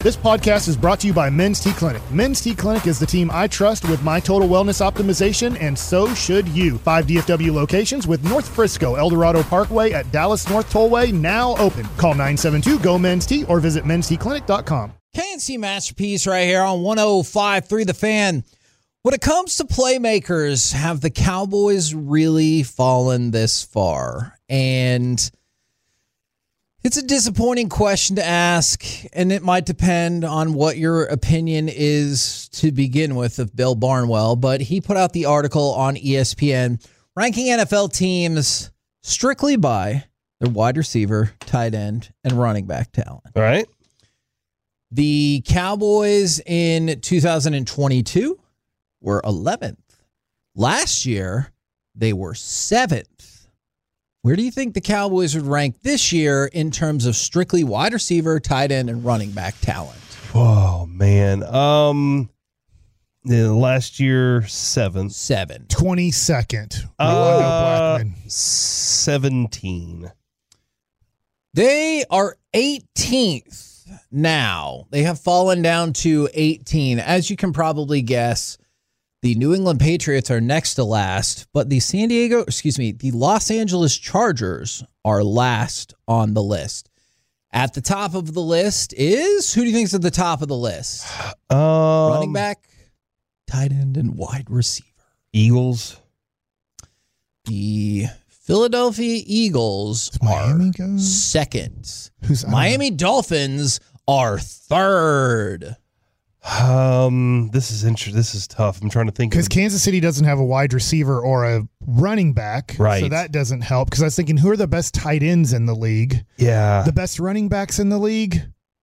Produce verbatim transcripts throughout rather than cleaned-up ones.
This podcast is brought to you by Men's T Clinic. Men's T Clinic is the team I trust with my total wellness optimization, and so should you. Five D F W locations with North Frisco, El Dorado Parkway at Dallas North Tollway now open. Call nine seven two, G O, Men's T or visit men's t clinic dot com. K N C Masterpiece right here on one oh five point three The Fan. When it comes to playmakers, have the Cowboys really fallen this far? And it's a disappointing question to ask, and it might depend on what your opinion is to begin with of Bill Barnwell, but he put out the article on E S P N ranking N F L teams strictly by their wide receiver, tight end, and running back talent. All right. The Cowboys in two thousand twenty-two were eleventh. Last year, they were seventh. Where do you think the Cowboys would rank this year in terms of strictly wide receiver, tight end, and running back talent? Oh, man. Um, yeah, last year, seventh. Seven. twenty-second. Uh, seventeen. They are eighteenth now. They have fallen down to eighteen. As you can probably guess, the New England Patriots are next to last, but the San Diego, excuse me, the Los Angeles Chargers are last on the list. At the top of the list is, who do you think's at the top of the list? Um, Running back, tight end, and wide receiver. Eagles. The Philadelphia Eagles Does Miami are go? second. Who's I don't Miami Dolphins are third. Um, this is interesting. This is tough. I'm trying to think. Because of- Kansas City doesn't have a wide receiver or a running back. Right. So that doesn't help. Because I was thinking, who are the best tight ends in the league? Yeah. The best running backs in the league?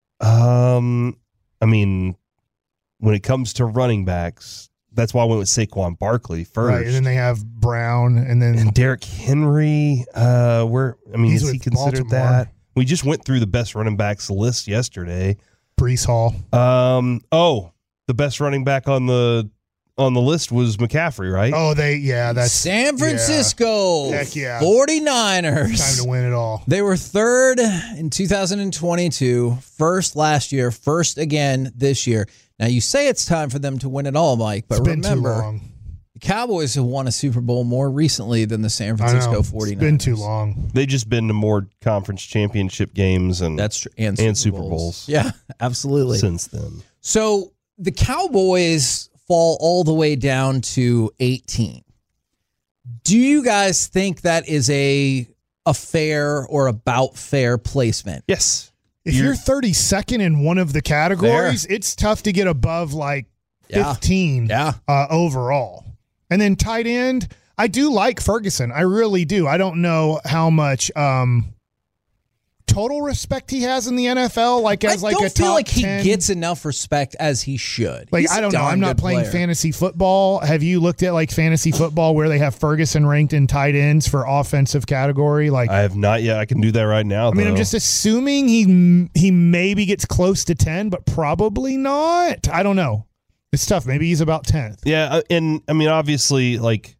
Um, I mean, when it comes to running backs, that's why I went with Saquon Barkley first. Right. And then they have Brown. And then And Derrick Henry, uh, where I mean, He's is he with considered Baltimore. that? We just went through the best running backs list yesterday. Brees Hall. Um, oh, the best running back on the on the list was McCaffrey, right? Oh, they, yeah, that's San Francisco Heck yeah. forty-niners. time to win it all. They were third in two thousand twenty-two, first last year, first again this year. Now, you say it's time for them to win it all, Mike, but It's been remember, too long. the Cowboys have won a Super Bowl more recently than the San I Francisco know. forty-niners. It's been too long. They've just been to more conference championship games and That's true. And, And Super, Super Bowls. Bowls. Yeah, absolutely. since then. So the Cowboys fall all the way down to eighteen. Do you guys think that is a a fair or about fair placement? Yes. If you're, you're thirty-second in one of the categories, there. It's tough to get above like fifteen yeah. Uh, overall. And then tight end, I do like Ferguson. I really do. I don't know how much um, total respect he has in the N F L. Like as I like don't a feel top like he ten. Gets enough respect as he should. Like He's I a don't know. darn I'm not good playing player. fantasy football. Have you looked at like fantasy football where they have Ferguson ranked in tight ends for offensive category? Like I have not yet. I can do that right now. I mean, though. I'm just assuming he he maybe gets close to ten, but probably not. I don't know. It's tough. Maybe he's about tenth. Yeah, and I mean, obviously, like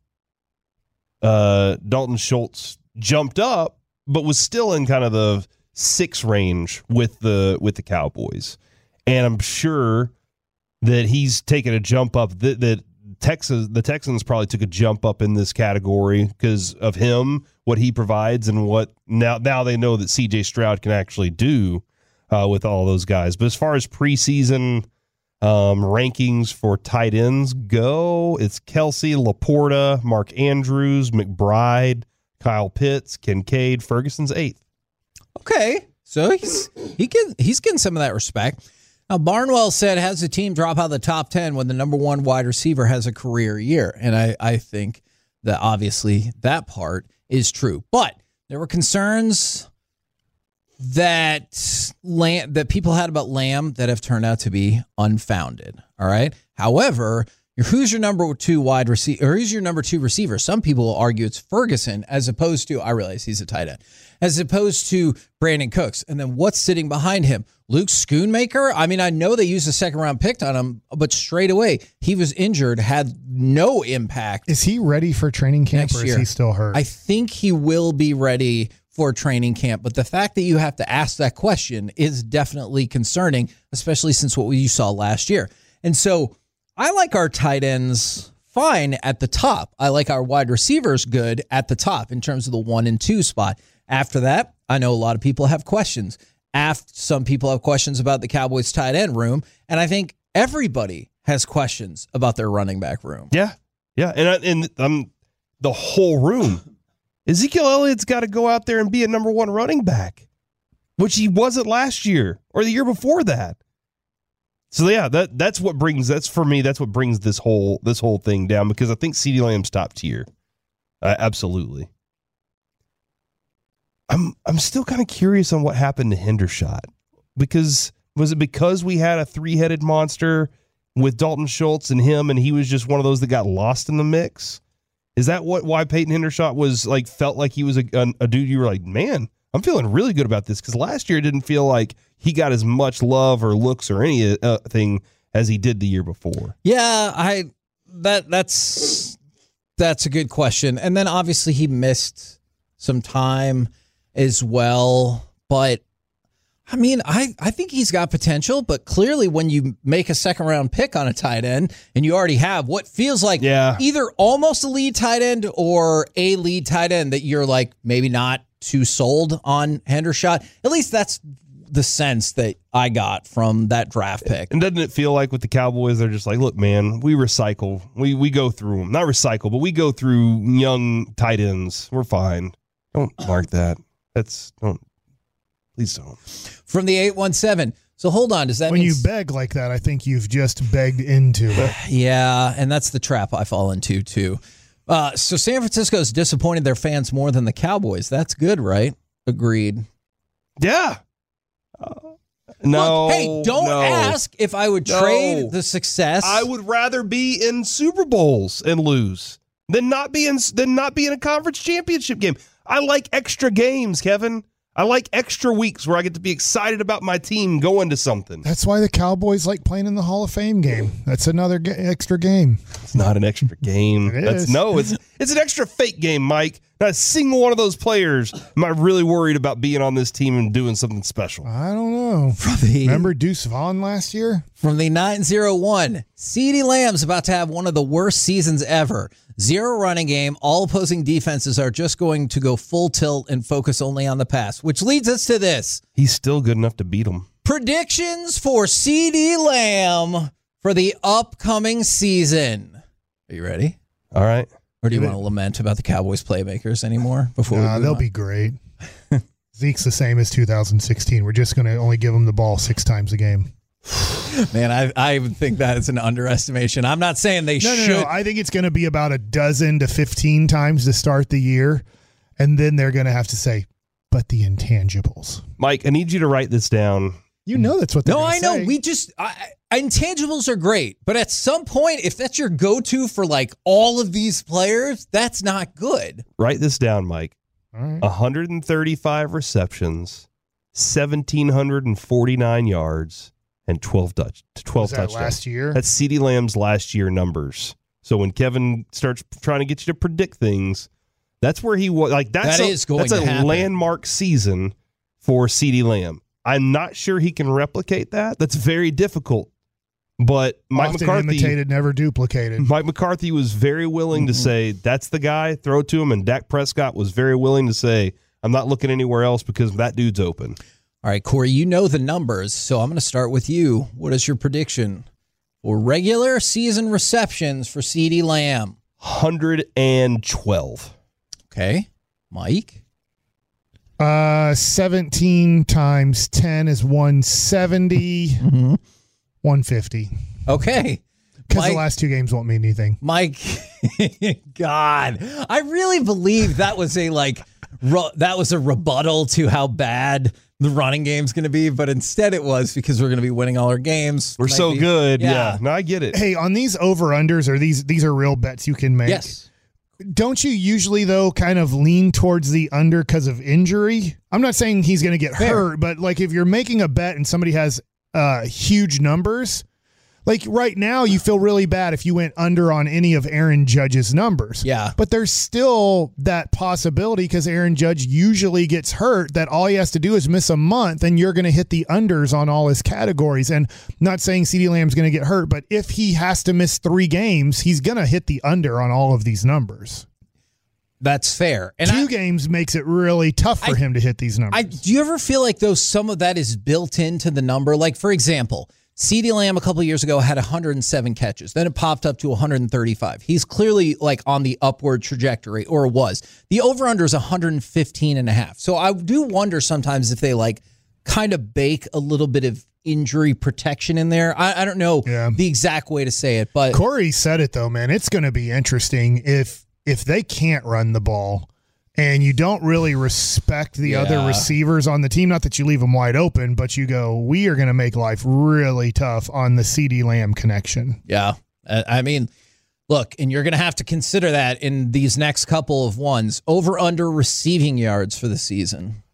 uh, Dalton Schultz jumped up, but was still in kind of the six range with the with the Cowboys, and I'm sure that he's taken a jump up. That, that Texas, the Texans probably took a jump up in this category because of him, what he provides, and what now now they know that C J Stroud can actually do uh, with all those guys. But as far as preseason Um, rankings for tight ends go, it's Kelsey, Laporta, Mark Andrews, McBride, Kyle Pitts, Kincaid, Ferguson's eighth. Okay, so he's he get, he's getting some of that respect. Now, Barnwell said, has the team drop out of the top ten when the number one wide receiver has a career year? And I, I think that obviously that part is true. But there were concerns that Lamb, that people had about Lamb that have turned out to be unfounded. All right. However, who's your number two wide receiver, or who's your number two receiver? Some people will argue it's Ferguson, as opposed to, I realize he's a tight end, as opposed to Brandon Cooks. And then what's sitting behind him? Luke Schoonmaker? I mean, I know they used a second round pick on him, but straight away he was injured, had no impact. Is he ready for training camp, Next or is year. he still hurt? I think he will be ready for training camp, but the fact that you have to ask that question is definitely concerning, especially since what you saw last year. And so I like our tight ends fine at the top. I like our wide receivers good at the top in terms of the one and two spot. After that, I know a lot of people have questions. After, some people have questions about the Cowboys tight end room, and I think everybody has questions about their running back room. Yeah, yeah, and I, and um, the whole room. Ezekiel Elliott's got to go out there and be a number one running back, which he wasn't last year or the year before that. So yeah, that that's what brings that's for me. That's what brings this whole this whole thing down, because I think CeeDee Lamb's top tier, uh, absolutely. I'm I'm still kind of curious on what happened to Hendershot, because was it because we had a three headed monster with Dalton Schultz and him, and he was just one of those that got lost in the mix? Is that what why Peyton Hendershot was like felt like he was a, a, a dude you were like, man, I'm feeling really good about this? Because last year it didn't feel like he got as much love or looks or anything uh, as he did the year before. Yeah, I that that's that's a good question. And then obviously he missed some time as well. But I mean, I, I think he's got potential, but clearly when you make a second round pick on a tight end and you already have what feels like yeah. either almost a lead tight end or a lead tight end that you're like maybe not too sold on Hendershot, at least that's the sense that I got from that draft pick. And doesn't it feel like with the Cowboys, they're just like, look, man, we recycle. We we go through them. Not recycle, but we go through young tight ends. We're fine. Don't mark that. That's, don't. Please don't. From the eight one seven. So hold on. Does that when mean you beg like that, I think you've just begged into it. Yeah, and that's the trap I fall into too. Uh, so San Francisco's disappointed their fans more than the Cowboys. That's good, right? Agreed. Yeah. Uh, no. Look, hey, don't no, ask if I would no. trade the success. I would rather be in Super Bowls and lose than not be in than not be in a conference championship game. I like extra games, Kevin. I like extra weeks where I get to be excited about my team going to something. That's why the Cowboys like playing in the Hall of Fame game. That's another g- extra game. It's not an extra game. It That's is. no, it's it's an extra fake game, Mike. Not a single one of those players am I really worried about being on this team and doing something special. I don't know. From the, Remember Deuce Vaughn last year? From the nine oh one, CeeDee Lamb's about to have one of the worst seasons ever. Zero running game. All opposing defenses are just going to go full tilt and focus only on the pass, which leads us to this. He's still good enough to beat them. Predictions for CeeDee Lamb for the upcoming season. Are you ready? All right. Or do you want to lament about the Cowboys playmakers anymore? Before Nah, we they'll on? be great. Zeke's the same as two thousand sixteen. We're just going to only give him the ball six times a game. Man, I I think that is an underestimation. I'm not saying they No, should. no, no. I think it's going to be about a dozen to fifteen times to start the year. And then they're going to have to say, but the intangibles. Mike, I need you to write this down. You know that's what they're No, gonna I know. say. We just I, intangibles are great, but at some point, if that's your go-to for like all of these players, that's not good. Write this down, Mike. All right. one hundred thirty-five receptions, one thousand seven hundred forty-nine yards, and twelve touch twelve Was that touchdowns. last year? That's CeeDee Lamb's last year numbers. So when Kevin starts trying to get you to predict things, that's where he was. Like that's That a, is going that's to a happen. landmark season for CeeDee Lamb. I'm not sure he can replicate that. That's very difficult. But Mike Often McCarthy, imitated, never duplicated. Mike McCarthy was very willing to say that's the guy. Throw it to him, and Dak Prescott was very willing to say, "I'm not looking anywhere else because that dude's open." All right, Corey, you know the numbers, so I'm going to start with you. What is your prediction for regular season receptions for CeeDee Lamb? one hundred twelve. Okay, Mike. Uh, seventeen times ten is one seventy. Mm-hmm. one fifty. Okay. Because the Mike- last two games won't mean anything. Mike, God, I really believe that was a like ru- that was a rebuttal to how bad the running game's going to be, but instead it was because we're going to be winning all our games. We're Might so be- good. Yeah. Yeah. No, I get it. Hey, on these over-unders, or these these are real bets you can make. Yes. Don't you usually, though, kind of lean towards the under because of injury? I'm not saying he's going to get Fair. hurt, but like if you're making a bet and somebody has uh, huge numbers, Like right now, you feel really bad if you went under on any of Aaron Judge's numbers. Yeah. But there's still that possibility because Aaron Judge usually gets hurt that all he has to do is miss a month and you're going to hit the unders on all his categories. And not saying CeeDee Lamb's going to get hurt, but if he has to miss three games, he's going to hit the under on all of these numbers. That's fair. And Two I, games makes it really tough for I, him to hit these numbers. I, do you ever feel like, though, some of that is built into the number? Like, for example, CeeDee Lamb a couple of years ago had one hundred seven catches. Then it popped up to one hundred thirty-five. He's clearly like on the upward trajectory, or was. The over-under is one hundred fifteen and a half. So I do wonder sometimes if they like kind of bake a little bit of injury protection in there. I, I don't know Yeah. the exact way to say it, but Corey said it, though, man. It's going to be interesting if if they can't run the ball and you don't really respect the Yeah. other receivers on the team. Not that you leave them wide open, but you go, we are going to make life really tough on the CeeDee Lamb connection. yeah. I I mean, look, and you're going to have to consider that in these next couple of ones. Over under receiving yards for the season.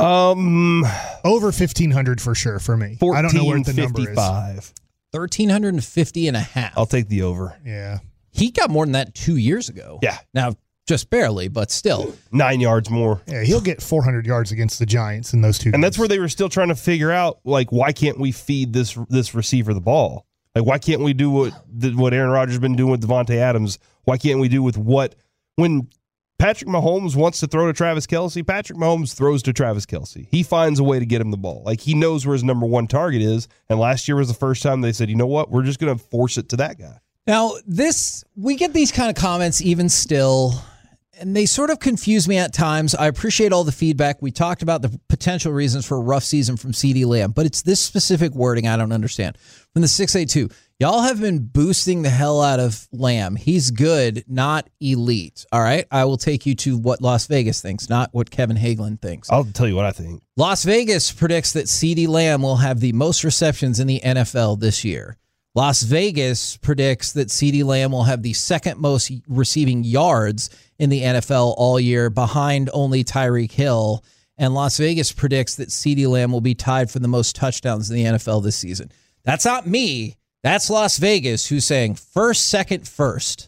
Um, Over fifteen hundred for sure for me. I don't know where the number is. fifty-five. one thousand three hundred fifty and a half. I'll take the over. Yeah. He got more than that two years ago. Yeah. Now, just barely, but still. Nine yards more. Yeah, he'll get four hundred yards against the Giants in those two And games. that's where they were still trying to figure out, like, why can't we feed this this receiver the ball? Like, why can't we do what the, what Aaron Rodgers has been doing with Devontae Adams? Why can't we do with what when Patrick Mahomes wants to throw to Travis Kelce? Patrick Mahomes throws to Travis Kelce. He finds a way to get him the ball. Like, he knows where his number one target is. And last year was the first time they said, you know what, we're just going to force it to that guy. Now, this, we get these kind of comments even still, and they sort of confuse me at times. I appreciate all the feedback. We talked about the potential reasons for a rough season from CeeDee Lamb, but it's this specific wording I don't understand. From the six eighty-two, y'all have been boosting the hell out of Lamb. He's good, not elite. All right? I will take you to what Las Vegas thinks, not what Kevin Hagelin thinks. I'll tell you what I think. Las Vegas predicts that CeeDee Lamb will have the most receptions in the N F L this year. Las Vegas predicts that CeeDee Lamb will have the second most receiving yards in the N F L all year, behind only Tyreek Hill. And Las Vegas predicts that CeeDee Lamb will be tied for the most touchdowns in the N F L this season. That's not me. That's Las Vegas, who's saying first, second, first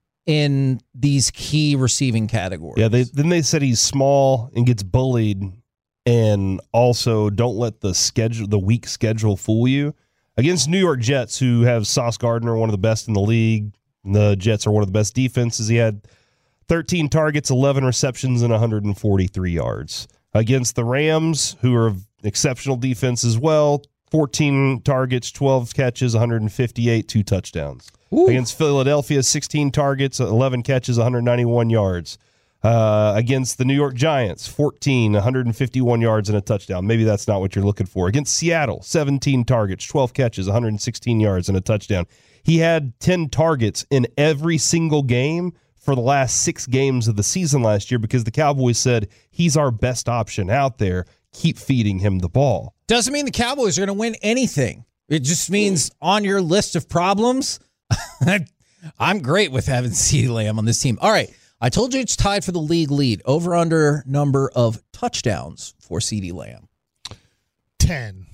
in these key receiving categories. Yeah, they, then they said he's small and gets bullied, and also don't let the schedule, the weak schedule, fool you. Against New York Jets, who have Sauce Gardner, one of the best in the league. The Jets are one of the best defenses. He had thirteen targets, eleven receptions, and one hundred forty-three yards. Against the Rams, who are exceptional defense as well, fourteen targets, twelve catches, one hundred fifty-eight, two touchdowns. Ooh. Against Philadelphia, sixteen targets, eleven catches, one hundred ninety-one yards. Uh, against the New York Giants, fourteen, one hundred fifty-one yards and a touchdown. Maybe that's not what you're looking for. Against Seattle, seventeen targets, twelve catches, one hundred sixteen yards and a touchdown. He had ten targets in every single game for the last six games of the season last year because the Cowboys said he's our best option out there. Keep feeding him the ball. Doesn't mean the Cowboys are going to win anything. It just means on your list of problems, I'm great with having CeeDee Lamb on this team. All right. I told you it's tied for the league lead. Over under number of touchdowns for CeeDee Lamb. ten.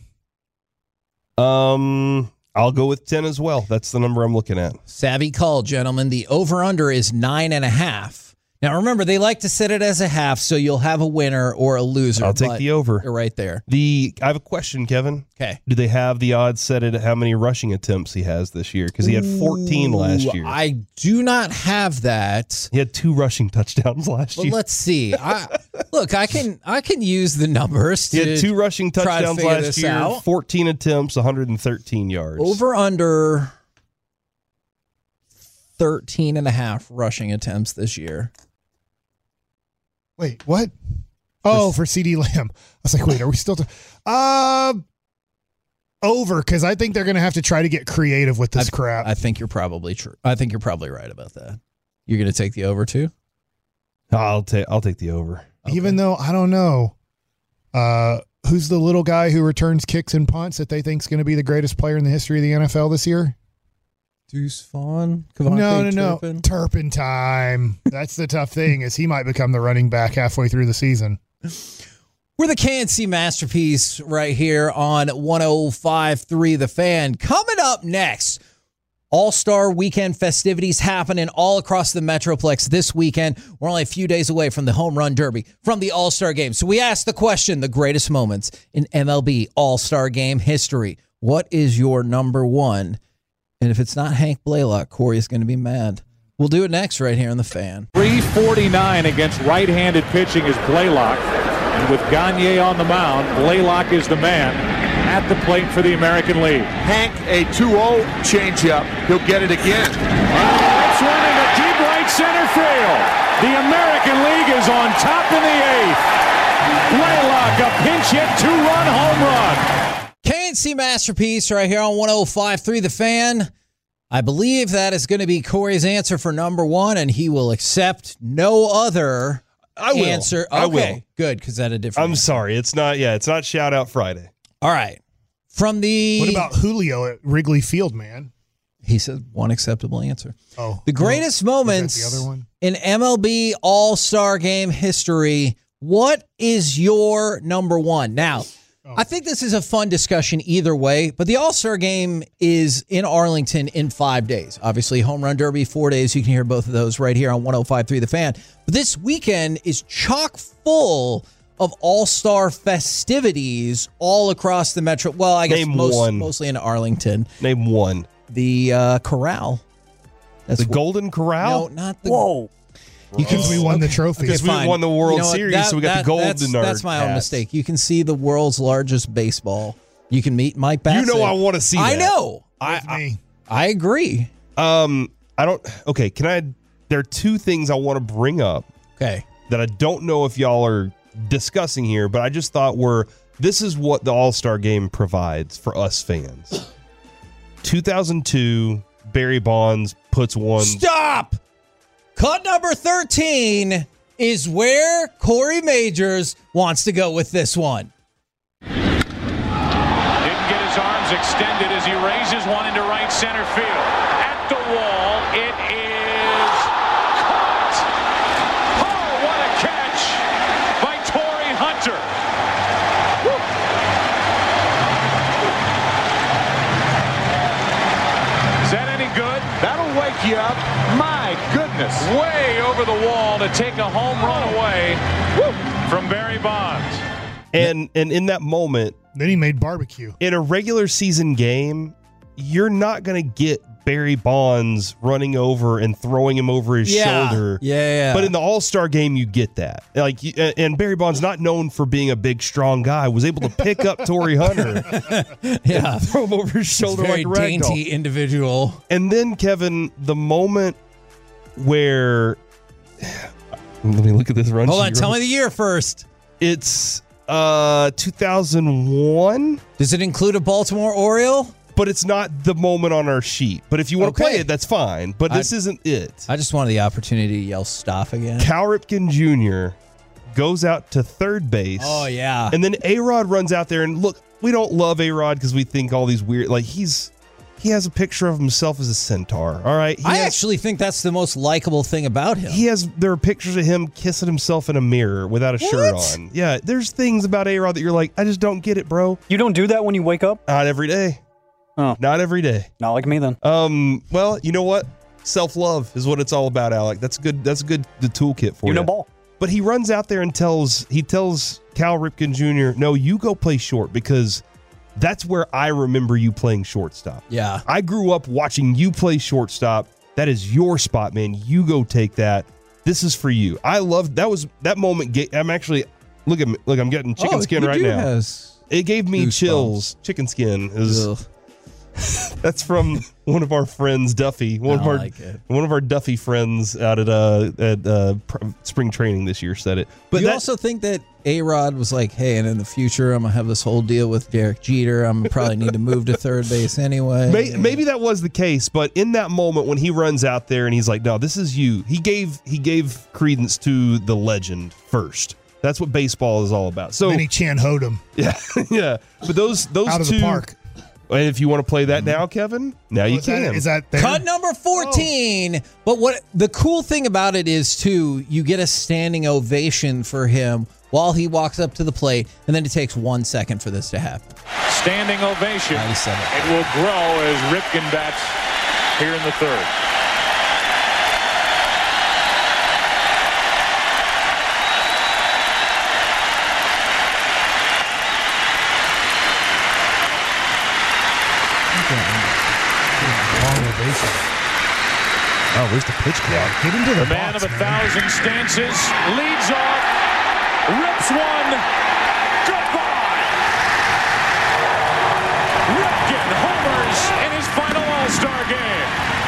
Um, I'll go with ten as well. That's the number I'm looking at. Savvy call, gentlemen. The over under is nine and a half. Now, remember, they like to set it as a half, so you'll have a winner or a loser. I'll take the over. You're right there. The I have a question, Kevin. Okay. Do they have the odds set at how many rushing attempts he has this year? Because he had fourteen last year. I do not have that. He had two rushing touchdowns last But year. let's see. I, look, I can I can use the numbers to He had two rushing try to touchdowns figure last this year, out. fourteen attempts, one hundred thirteen yards. Over under thirteen and a half rushing attempts this year. Wait, what? Oh, for CeeDee Lamb. I was like, wait, are we still? T- uh, over, because I think they're going to have to try to get creative with this I, crap. I think you're probably true. I think you're probably right about that. You're going to take the over too? I'll take I'll take the over. Okay. Even though, I don't know. Uh, who's the little guy who returns kicks and punts that they think is going to be the greatest player in the history of the N F L this year? Deuce Vaughn? No, no, no. Turpin? Turpin time. That's the tough thing, is he might become the running back halfway through the season. We're the K N C Masterpiece right here on one oh five point three The Fan. Coming up next, All-Star Weekend festivities happening all across the Metroplex this weekend. We're only a few days away from the Home Run Derby, from the All-Star Game. So we asked the question, the greatest moments in M L B All-Star Game history. What is your number one? And if it's not Hank Blaylock, Corey is going to be mad. We'll do it next right here on The Fan. three forty-nine against right-handed pitching is Blaylock. And with Gagne on the mound, Blaylock is the man at the plate for the American League. Hank, a two oh changeup. He'll get it again. That's one into deep right center field. The American League is on top in the eighth. Blaylock, a pinch hit two-run home run. K N C Masterpiece right here on one oh five point three The Fan. I believe that is going to be Corey's answer for number one, and he will accept no other I will. answer. Okay, I will. Good, because that a different I'm answer. sorry. It's not, yeah, it's not Shout Out Friday. All right. From the... What about Julio at Wrigley Field, man? He said one acceptable answer. Oh. The greatest well, moments the other one? in M L B All-Star Game history. What is your number one? Now, oh. I think this is a fun discussion either way, but the All-Star Game is in Arlington in five days. Obviously, Home Run Derby, four days. You can hear both of those right here on one oh five point three The Fan. But this weekend is chock full of all-star festivities all across the metro. Well, I guess Name most, one. mostly in Arlington. Name one. The uh, Corral. That's the what, Golden Corral? No, not the... Whoa. You can we won the trophy. Because we fine. won the World You know what? Series, That- so we got that- the gold that's, in our That's my own hats. mistake. You can see the world's largest baseball. You can meet Mike Bassett. You know I want to see I that. know. With I, me. I I agree. Um, I don't. Okay, can I? There are two things I want to bring up Okay. that I don't know if y'all are discussing here, but I just thought were this is what the All-Star Game provides for us fans. two thousand two, Barry Bonds puts one. Stop! Cut number thirteen is where Corey Majors wants to go with this one. Didn't get his arms extended as he raises one into right center field. At the wall, it is caught. Oh, what a catch by Torrey Hunter. Woo. Is that any good? That'll wake you up. My goodness. Way over the wall to take a home run away Woo. From Barry Bonds. And and in that moment, Then he made barbecue. in a regular season game, you're not going to get Barry Bonds running over and throwing him over his Yeah. shoulder. Yeah, yeah. But in the All-Star Game, you get that. Like, you- and Barry Bonds, not known for being a big, strong guy, was able to pick up Torrey Hunter, yeah. throw him over his shoulder Very like a rag doll. dainty individual. And then, Kevin, the moment where let me look at this run. Hold sheet on, tell real- me the year first. It's uh two thousand one, Does it include a Baltimore Oriole? but it's not the moment on our sheet. But if you want to Okay. play it, that's fine. But this I- isn't it. I just wanted the opportunity to yell stop again. Cal Ripken Junior goes out to third base. Oh, yeah. And then A-Rod runs out there, and look, we don't love A-Rod because we think all these weird, like he's he has a picture of himself as a centaur. All right, he I has, actually think that's the most likable thing about him. he has there are pictures of him kissing himself in a mirror without a shirt What? on. Yeah, there's things about A-Rod that you're like, I just don't get it, bro. You don't do that when you wake up? Not every day. Oh. Not every day. Not like me then. Um. Well, you know what? Self-love is what it's all about, Alec. That's good. That's good. The toolkit for You you. know ball. But he runs out there and tells he tells Cal Ripken Junior, "No, you go play short because that's where I remember you playing shortstop. Yeah. I grew up watching you play shortstop. That is your spot, man. You go take that. This is for you." I love that was that moment. ga- I'm actually look at me. Look, I'm getting chicken Oh, skin you right do now. has- It gave me goosebumps. chills. Chicken skin is. Ugh. That's from one of our friends, Duffy. One of I our like it. one of our Duffy friends out at uh at uh pr- spring training this year said it. But Do you that, also think that A-Rod was like, hey, and in the future, I'm going to have this whole deal with Derek Jeter. I'm probably need to move to third base anyway. may, maybe that was the case, but in that moment when he runs out there and he's like, "No, this is you." He gave he gave credence to the legend first. That's what baseball is all about. So Then he Chan hoed him yeah, yeah. But those those out of two. the park. And if you want to play that now, Kevin, now you Is that- can. Is that there? Cut number fourteen. But what the cool thing about it is, too, you get a standing ovation for him while he walks up to the plate, and then it takes one second for this to happen. Standing ovation. ninety-seven. It will grow as Ripken bats here in the third. Oh, where's the pitch clock? Get into the, The man box, of a man. thousand stances leads off, rips one, goodbye. Ripken homers in his final All-Star game.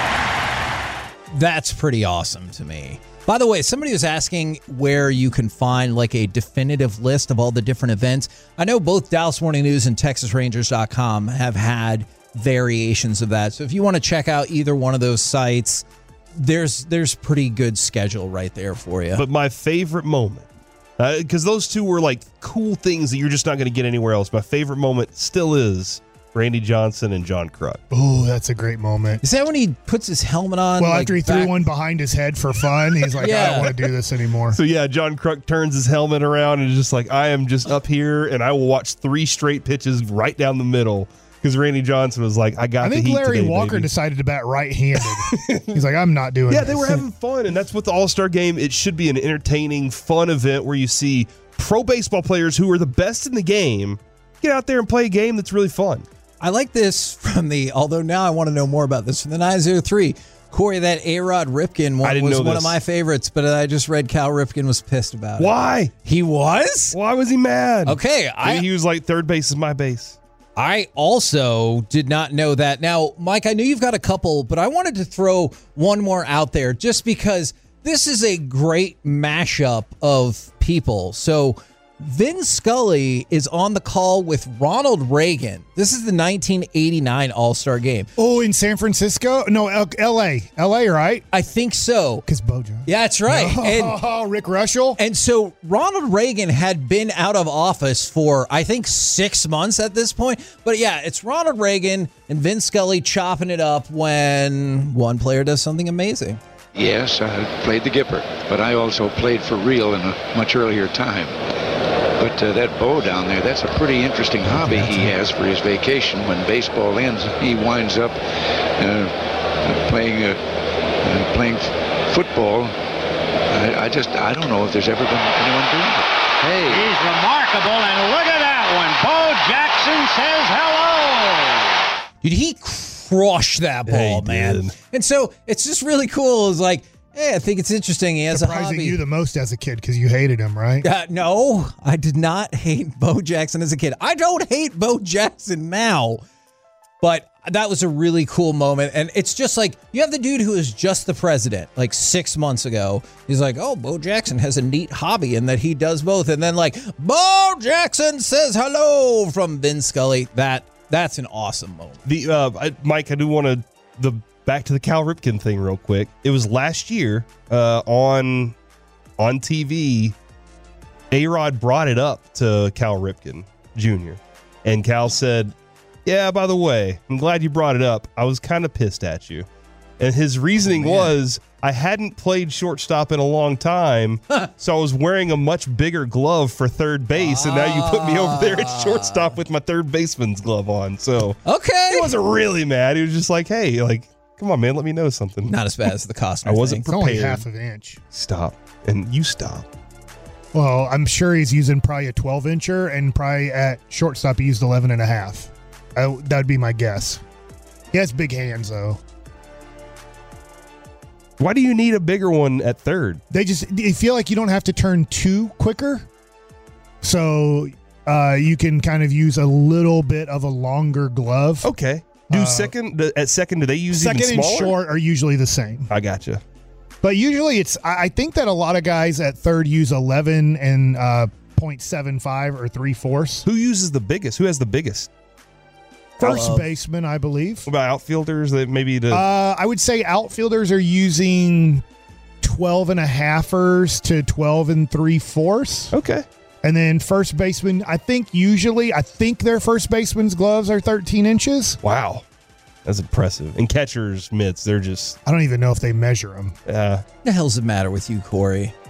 That's pretty awesome to me. By the way, somebody was asking where you can find like a definitive list of all the different events. I know both Dallas Morning News and Texas Rangers dot com have had variations of that. So if you want to check out either one of those sites, there's there's pretty good schedule right there for you. But my favorite moment, because uh, those two were like cool things that you're just not going to get anywhere else. My favorite moment still is Randy Johnson and John Kruk. Oh, that's a great moment. Is that when he puts his helmet on? Well, like, after he threw back- one behind his head for fun, he's like, I Yeah. don't want to do this anymore. So yeah, John Kruk turns his helmet around and is just like, I am just up here and I will watch three straight pitches right down the middle. Because Randy Johnson was like, I got I the think heat Larry today, Walker baby. decided to bat right-handed. He's like, I'm not doing Yeah, this. they were having fun, and that's what the All-Star Game, it should be an entertaining, fun event where you see pro baseball players who are the best in the game get out there and play a game that's really fun. I like this from the, although now I want to know more about this, from the nine oh three. Corey, that A-Rod Ripken I one didn't was know one this. of my favorites, but I just read Cal Ripken was pissed about it. Why? He was? Why was he mad? Okay, Maybe I he was like, third base is my base. I also did not know that. Now, Mike, I knew you've got a couple, but I wanted to throw one more out there just because this is a great mashup of people. So Vin Scully is on the call with Ronald Reagan. This is the nineteen eighty-nine All-Star Game. Oh, in San Francisco? No, L- L.A. L A, right? I think so. Because Bojo. Yeah, that's right. And Oh, Rick Rushell? And so Ronald Reagan had been out of office for, I think, six months at this point. But yeah, it's Ronald Reagan and Vin Scully chopping it up when one player does something amazing. Yes, I played the Gipper, but I also played for real in a much earlier time. But uh, that Bo down there, that's a pretty interesting hobby he has for his vacation. When baseball ends, he winds up uh, playing uh, uh, playing f- football. I, I just, I don't know if there's ever been anyone doing it. Hey. He's remarkable, and look at that one. Bo Jackson says hello. Dude, he crushed that Yeah, he ball, man. did. And so it's just really cool. It's like, hey, I think it's interesting. He has a Surprising hobby. you the most as a kid because you hated him, right? Uh, no, I did not hate Bo Jackson as a kid. I don't hate Bo Jackson now, but that was a really cool moment. And it's just like, you have the dude who is just the president, like six months ago. He's like, oh, Bo Jackson has a neat hobby and that he does both. And then like, Bo Jackson says hello from Vin Scully. That That's an awesome moment. The uh, I, Mike, I do want to the back to the Cal Ripken thing real quick. It was last year uh, on on T V. A-Rod brought it up to Cal Ripken Junior and Cal said, "Yeah, by the way, I'm glad you brought it up. I was kind of pissed at you." And his reasoning Oh, was, I hadn't played shortstop in a long time, so I was wearing a much bigger glove for third base, and now you put me over there at shortstop with my third baseman's glove on. So Okay. he wasn't really mad. He was just like, hey, like, come on, man, let me know something. Not as bad as the Costner I wasn't thing. It's only prepared. half of an inch. Stop. And you stop. Well, I'm sure he's using probably a twelve incher, and probably at shortstop he used eleven and a half. I, that'd be my guess. He has big hands, though. Why do you need a bigger one at third? They just they feel like you don't have to turn two quicker, so uh, you can kind of use a little bit of a longer glove. Okay. Do Uh, second the- at second? Do they use Second even and smaller? short are usually the same, I gotcha. but usually it's. I I think that a lot of guys at third use eleven and uh, point seven five or three fourths. Who uses the biggest? Who has the biggest? First love- baseman, I believe. What about outfielders? That maybe the Uh, I would say outfielders are using twelve and a halfers to twelve and three fourths. okay. And then first baseman, I think usually, I think their first baseman's gloves are thirteen inches. Wow, that's impressive. And catchers mitts, they're just I don't even know if they measure them. uh, What the hell's the matter with you, Corey?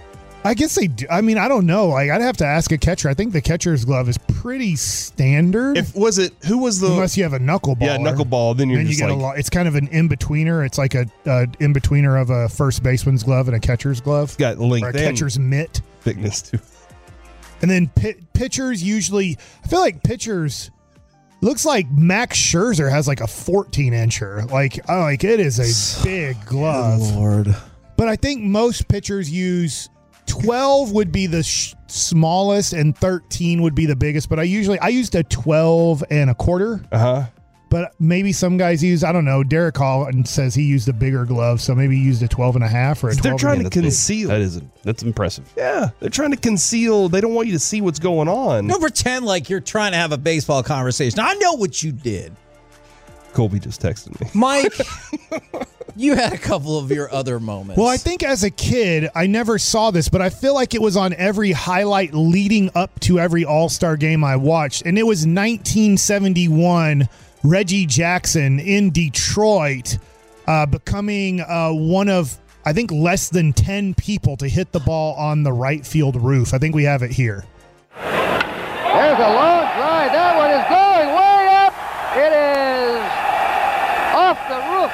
I guess they do. I mean, I don't know. Like, I'd have to ask a catcher. I think the catcher's glove is pretty standard. If was it who was the Unless you have a knuckleball. yeah knuckleball, then you're then you just get like a lot. It's kind of an in-betweener. It's like a uh, in-betweener of a first baseman's glove and a catcher's glove. got length or a and catcher's mitt. thickness too. And then pi- pitchers usually, I feel like pitchers, looks like Max Scherzer has like a fourteen incher. Like, oh, like it is a big glove. Good Lord. But I think most pitchers use twelve would be the sh- smallest and thirteen would be the biggest. But I usually, I used a twelve and a quarter. Uh huh. But maybe some guys use, I don't know, Derek Holland says he used a bigger glove. So maybe he used a twelve and a half or a twelve. They're trying and to a- conceal. That is that's impressive. Yeah, they're trying to conceal. They don't want you to see what's going on. Don't pretend like you're trying to have a baseball conversation. I know what you did. Colby just texted me. Mike, you had a couple of your other moments. Well, I think as a kid, I never saw this, but I feel like it was on every highlight leading up to every All-Star game I watched. And it was nineteen seventy-one, Reggie Jackson in Detroit, uh, becoming uh, one of, I think, less than ten people to hit the ball on the right field roof. I think we have it here. There's a long drive. That one is going way up. It is off the roof.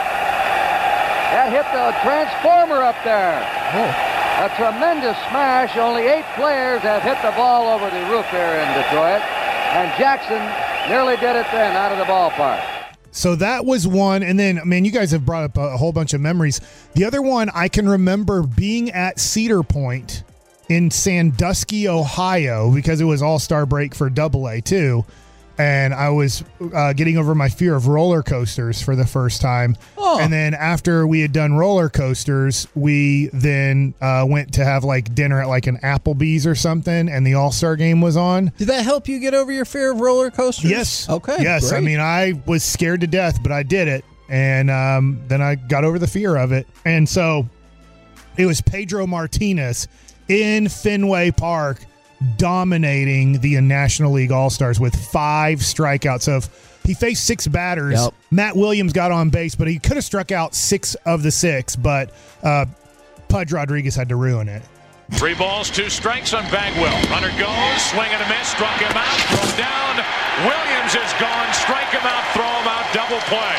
That hit the transformer up there. Oh. A tremendous smash. Only eight players have hit the ball over the roof here in Detroit. And Jackson nearly did it then out of the ballpark. So that was one. And then, man, you guys have brought up a whole bunch of memories. The other one, I can remember being at Cedar Point in Sandusky, Ohio, because it was All-Star break for Double A too. And I was uh, getting over my fear of roller coasters for the first time. Oh. And then after we had done roller coasters, we then uh, went to have like dinner at like an Applebee's or something. And the All-Star game was on. Did that help you get over your fear of roller coasters? Yes. Okay. Yes. great. I mean, I was scared to death, but I did it. And um, then I got over the fear of it. And so it was Pedro Martinez in Fenway Park dominating the National League All-Stars with five strikeouts. So if he faced six batters, Yep. Matt Williams got on base, but he could have struck out six of the six, but uh, Pudge Rodriguez had to ruin it. Three balls, two strikes on Bagwell. Runner goes, swing and a miss, struck him out, thrown down. Williams is gone, strike him out, throw him out, double play.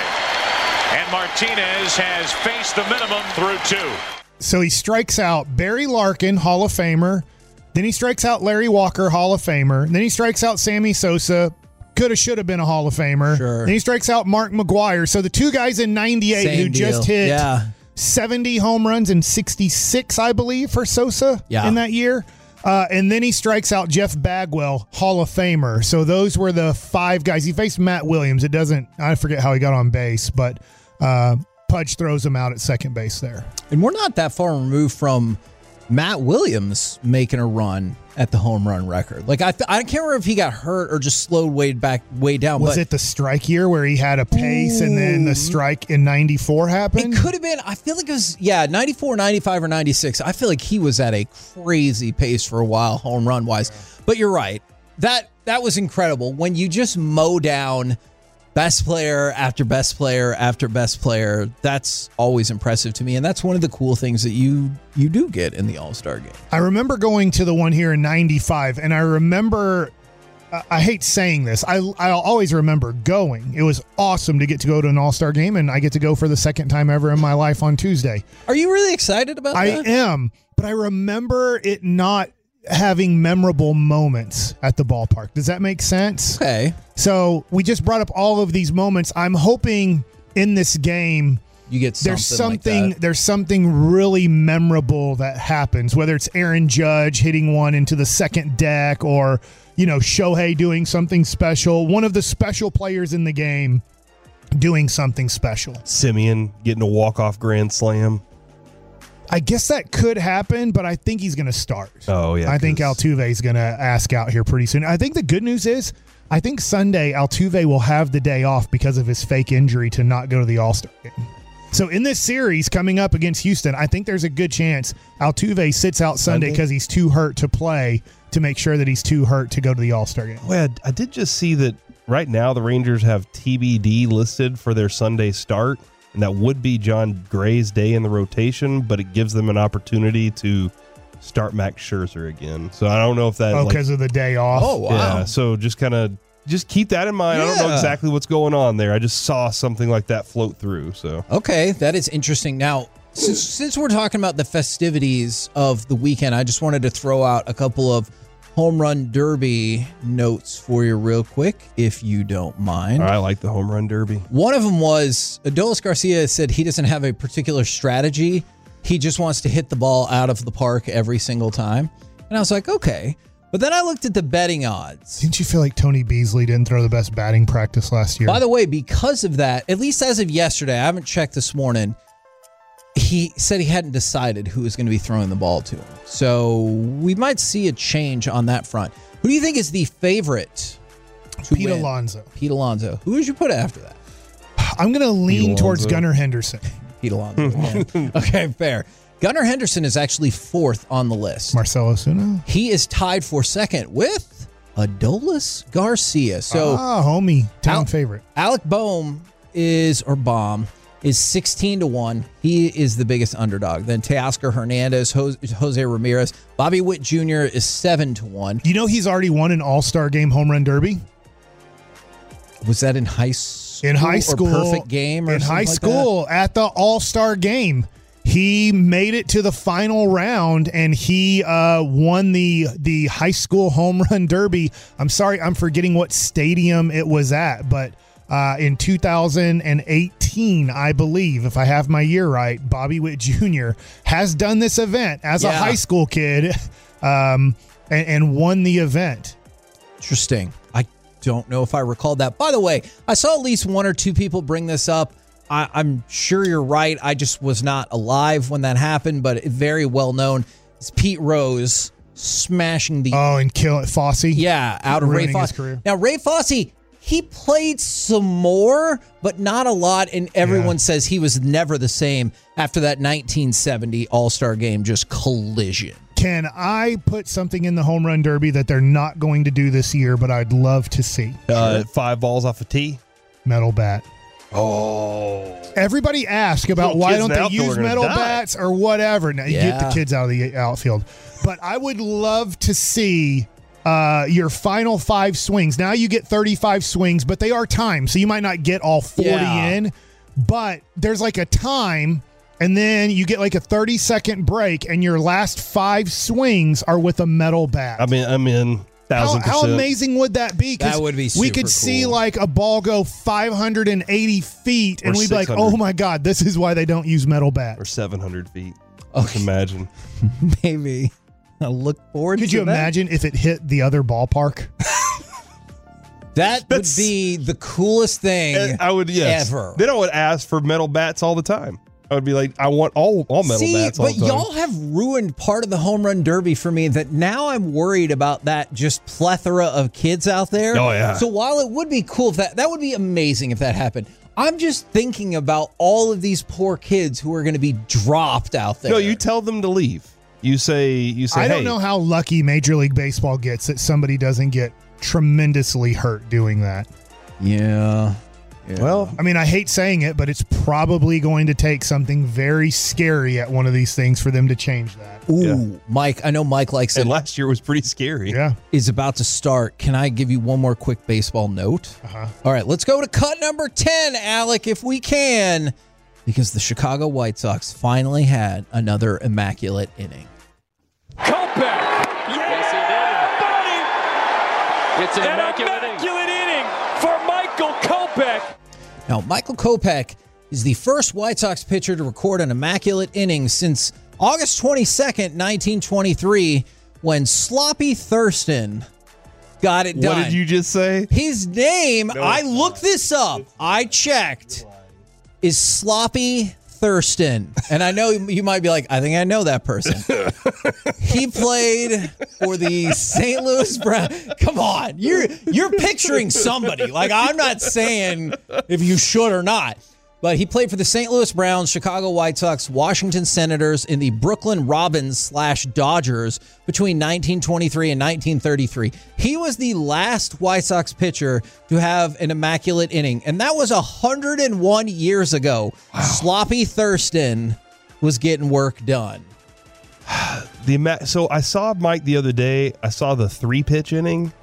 And Martinez has faced the minimum through two. So he strikes out Barry Larkin, Hall of Famer. Then he strikes out Larry Walker, Hall of Famer. Then he strikes out Sammy Sosa, could have, should have been a Hall of Famer. Sure. Then he strikes out Mark McGwire. So the two guys in ninety-eight Same who just deal. hit Yeah. seventy home runs and sixty-six, I believe, for Sosa Yeah. in that year. Uh, and then he strikes out Jeff Bagwell, Hall of Famer. So those were the five guys. He faced Matt Williams. It doesn't, I forget how he got on base, but uh, Pudge throws him out at second base there. And we're not that far removed from Matt Williams making a run at the home run record. Like I, th- I can't remember if he got hurt or just slowed way back, way down. Was but it the strike year where he had a pace and then the strike in ninety-four happened? It could have been. I feel like it was, yeah, ninety-four, ninety-five, or ninety-six. I feel like he was at a crazy pace for a while, home run wise. But you're right. That that was incredible. When you just mow down best player after best player after best player, that's always impressive to me. And that's one of the cool things that you you do get in the All-Star game. I remember going to the one here in ninety-five, and I remember, I, I hate saying this, I, I'll always remember going. It was awesome to get to go to an All-Star game, and I get to go for the second time ever in my life on Tuesday. Are you really excited about I that? am, but I remember it not having memorable moments at the ballpark. Does that make sense? Okay. So we just brought up all of these moments. I'm hoping in this game You get something there's something like that. there's something really memorable that happens, whether it's Aaron Judge hitting one into the second deck or, you know, Shohei doing something special, one of the special players in the game doing something special. Simeon getting a walk-off grand slam. I guess that could happen, but I think he's going to start. Oh, yeah. I think 'cause- Altuve is going to ask out here pretty soon. I think the good news is I think Sunday Altuve will have the day off because of his fake injury to not go to the All-Star game. So in this series coming up against Houston, I think there's a good chance Altuve sits out Sunday Sunday? because he's too hurt to play to make sure that he's too hurt to go to the All-Star game. Well, I, I did just see that right now the Rangers have T B D listed for their Sunday start, and that would be John Gray's day in the rotation, but it gives them an opportunity to start Max Scherzer again. So I don't know if that Oh, like, because of the day off. Oh, wow. yeah. So just kind of just keep that in mind. I don't know Yeah. exactly what's going on there. I just saw something like that float through. So Okay, that is interesting. Now, since, since we're talking about the festivities of the weekend, I just wanted to throw out a couple of home run derby notes for you real quick, if you don't mind. I like the home run derby. One of them was Adolis Garcia said he doesn't have a particular strategy. He just wants to hit the ball out of the park every single time. And I was like, okay. But then I looked at the betting odds. Didn't you feel like Tony Beasley didn't throw the best batting practice last year? By the way, because of that, at least as of yesterday, I haven't checked this morning, he said he hadn't decided who was going to be throwing the ball to him. So we might see a change on that front. Who do you think is the favorite to Pete win? Alonso. Pete Alonso. Who would you put after that? I'm going to lean towards Alonso. Gunnar Henderson. Pete Alonso. man. Okay, fair. Gunnar Henderson is actually fourth on the list. Marcelo Osuna. He is tied for second with Adolis Garcia. So ah, homie. Town Al- favorite. Alec Boehm is, or Baum, is sixteen to one. He is the biggest underdog. Then Teoscar Hernandez, Jose, Jose Ramirez, Bobby Witt Junior is seven to one. You know he's already won an all-star game home run derby? Was that in high school? In high school. Or perfect game or In something high like school at the all-star game. He made it to the final round and he uh, won the the high school home run derby. I'm sorry, I'm forgetting what stadium it was at, but uh, in two thousand eighteen, I believe, if I have my year right, Bobby Witt Junior has done this event as a Yeah. high school kid um, and, and won the event. Interesting. I don't know if I recalled that. By the way, I saw at least one or two people bring this up. I, I'm sure you're right. I just was not alive when that happened, but very well known. It's Pete Rose smashing the Oh, and kill it, Fosse. yeah out of Ray ruining his Fosse. career. Now Ray Fosse, he played some more, but not a lot, and everyone Yeah. says he was never the same after that nineteen seventy All-Star game just collision. Can I put something in the home run derby that they're not going to do this year, but I'd love to see? Uh, five balls off a tee. Metal bat. Oh. Everybody ask about Little why kids don't in the they outfield use are gonna metal die. bats or whatever. Now, you get Yeah. the kids out of the outfield. But I would love to see uh, your final five swings. Now you get thirty-five swings, but they are timed, so you might not get all forty Yeah. in. But there's like a time, and then you get like a thirty-second break, and your last five swings are with a metal bat. I mean, I'm in How, thousand how percent. amazing would that be? 'Cause That would be we super could see cool. like a ball go five hundred eighty feet, and Or we'd be like, six hundred. "Oh my god, this is why they don't use metal Or bats." seven hundred feet. Okay. Imagine. Maybe. I look forward Could to you that. imagine if it hit the other ballpark? That would That's- be the coolest thing And I would, yes. ever. Then I would ask for metal bats all the time. I would be like, I want all, all metal See, bats all but the time. y'all have ruined part of the home run derby for me that now I'm worried about that just plethora of kids out there. Oh, yeah. So while it would be cool if that, that would be amazing if that happened. I'm just thinking about all of these poor kids who are going to be dropped out there. No, you tell them to leave. You say, you say, I don't hey, know how lucky Major League Baseball gets that somebody doesn't get tremendously hurt doing that. Yeah. well, I mean, I hate saying it, but it's probably going to take something very scary at one of these things for them to change that. Ooh, Yeah. Mike, I know Mike likes it. and last year was pretty scary. Yeah. Is about to start. Can I give you one more quick baseball note? Uh-huh. All right, let's go to cut number ten, Alec, if we can, because the Chicago White Sox finally had another immaculate inning. Kopech. Yes, he did. It's an An immaculate inning. immaculate inning for Michael Kopech. Now, Michael Kopech is the first White Sox pitcher to record an immaculate inning since August twenty-second, nineteen twenty-three, when Sloppy Thurston got it done. What did you just say? His name, No, I it's looked this up, I checked, is Sloppy Thurston. And I know you might be like, I think I know that person. He played for the Saint Louis Browns. Come on, you're you're picturing somebody. Like, I'm not saying if you should or not. But he played for the Saint Louis Browns, Chicago White Sox, Washington Senators, and the Brooklyn Robins slash Dodgers between nineteen twenty-three and nineteen thirty-three. He was the last White Sox pitcher to have an immaculate inning, and that was one hundred one years ago. Wow. Sloppy Thurston was getting work done. the ima- so I saw Mike the other day. I saw the three pitch inning.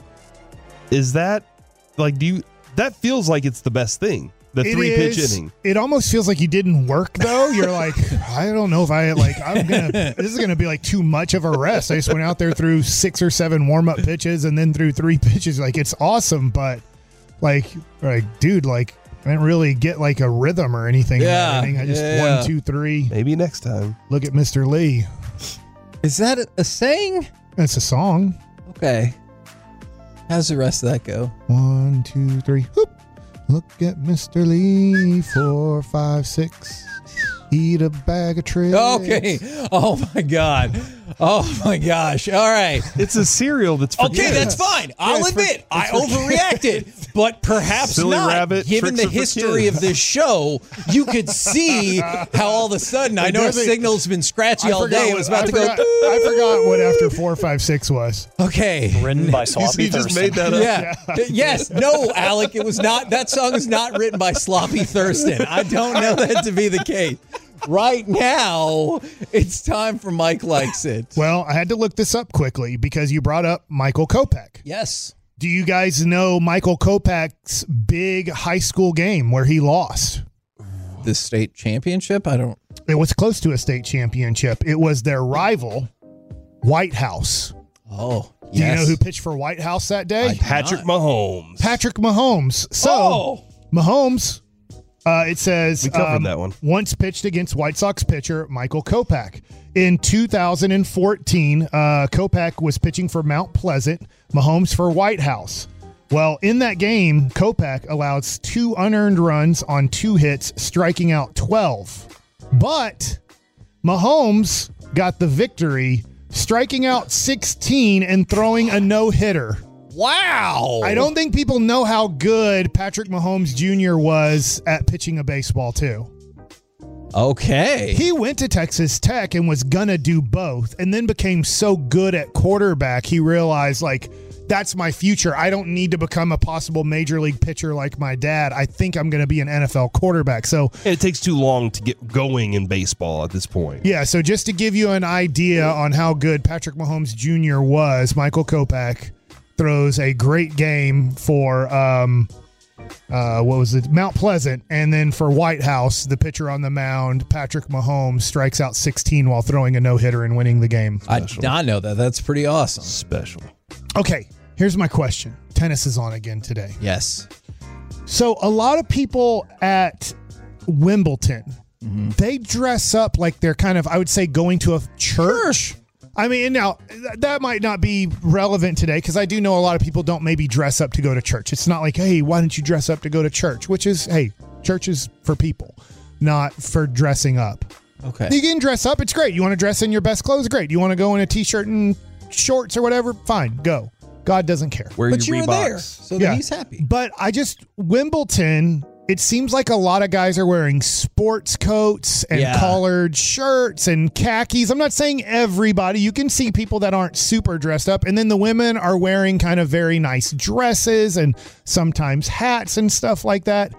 Is that like do you? That feels like it's the best thing. The It three pitch is. inning. It almost feels like you didn't work though. You're like, I don't know if I like. I'm gonna. This is gonna be like too much of a rest. I just went out there through six or seven warm up pitches and then through three pitches. Like it's awesome, but like, like dude, like I didn't really get like a rhythm or anything. Yeah, I just yeah. one, two, three. Maybe next time. Look at Mister Lee. Is that a, a saying? That's a song. Okay. How's the rest of that go? One, two, three. Whoop. Look at Mister Lee. Four, five, six. Eat a bag of tricks. Okay. Oh my God. Oh my gosh. All right. It's a cereal that's for Okay, kids. that's fine. I'll it's for- admit I it's for overreacted, but perhaps Silly not. rabbit, Given tricks the are for history kids. of this show, you could see how all of a sudden I It know our doesn't- signal's been scratchy I all forgot day. It what- was about I to forgot, go. I forgot what after four, five, six was. Okay. Written by Sloppy You just Thurston. made that up. Yeah. Yes. No, Alec. It was not. That song is not written by Sloppy Thurston. I don't know that to be the case. Right now, it's time for Mike Likes It. Well, I had to look this up quickly because you brought up Michael Kopech. Yes. Do you guys know Michael Kopech's big high school game where he lost? The state championship? I don't. It was close to a state championship. It was their rival, White House. Oh, yes. Do you know who pitched for White House that day? I do Patrick not. Mahomes. Patrick Mahomes. So, Oh. Mahomes, uh, it says, We covered um, that one. once pitched against White Sox pitcher Michael Kopech. In two thousand fourteen, uh, Kopech was pitching for Mount Pleasant, Mahomes for White House. Well, in that game, Kopech allowed two unearned runs on two hits, striking out twelve. But Mahomes got the victory, striking out sixteen and throwing a no-hitter. Wow. I don't think people know how good Patrick Mahomes Junior was at pitching a baseball, too. Okay. He went to Texas Tech and was going to do both and then became so good at quarterback, he realized, like, that's my future. I don't need to become a possible major league pitcher like my dad. I think I'm going to be an N F L quarterback. So, And it takes too long to get going in baseball at this point. yeah, so just to give you an idea on how good Patrick Mahomes Junior was, Michael Kopech throws a great game for um, uh, what was it, Mount Pleasant, and then for White House, the pitcher on the mound, Patrick Mahomes, strikes out sixteen while throwing a no-hitter and winning the game. I did not know that. That's pretty awesome. Special. Okay, here's my question. Tennis is on again today. Yes. So a lot of people at Wimbledon, Mm-hmm. they dress up like they're kind of, I would say, going to a church. I mean, now th- that might not be relevant today because I do know a lot of people don't maybe dress up to go to church. It's not like, hey, why don't you dress up to go to church? Which is, hey, church is for people, not for dressing up. Okay. You can dress up. It's great. You want to dress in your best clothes? Great. You want to go in a t-shirt and shorts or whatever? Fine, go. God doesn't care. Where But you your were there, Reeboks. so then he's happy. But I just, Wimbledon, it seems like a lot of guys are wearing sports coats and Yeah. collared shirts and khakis. I'm not saying everybody. You can see people that aren't super dressed up. And then the women are wearing kind of very nice dresses and sometimes hats and stuff like that.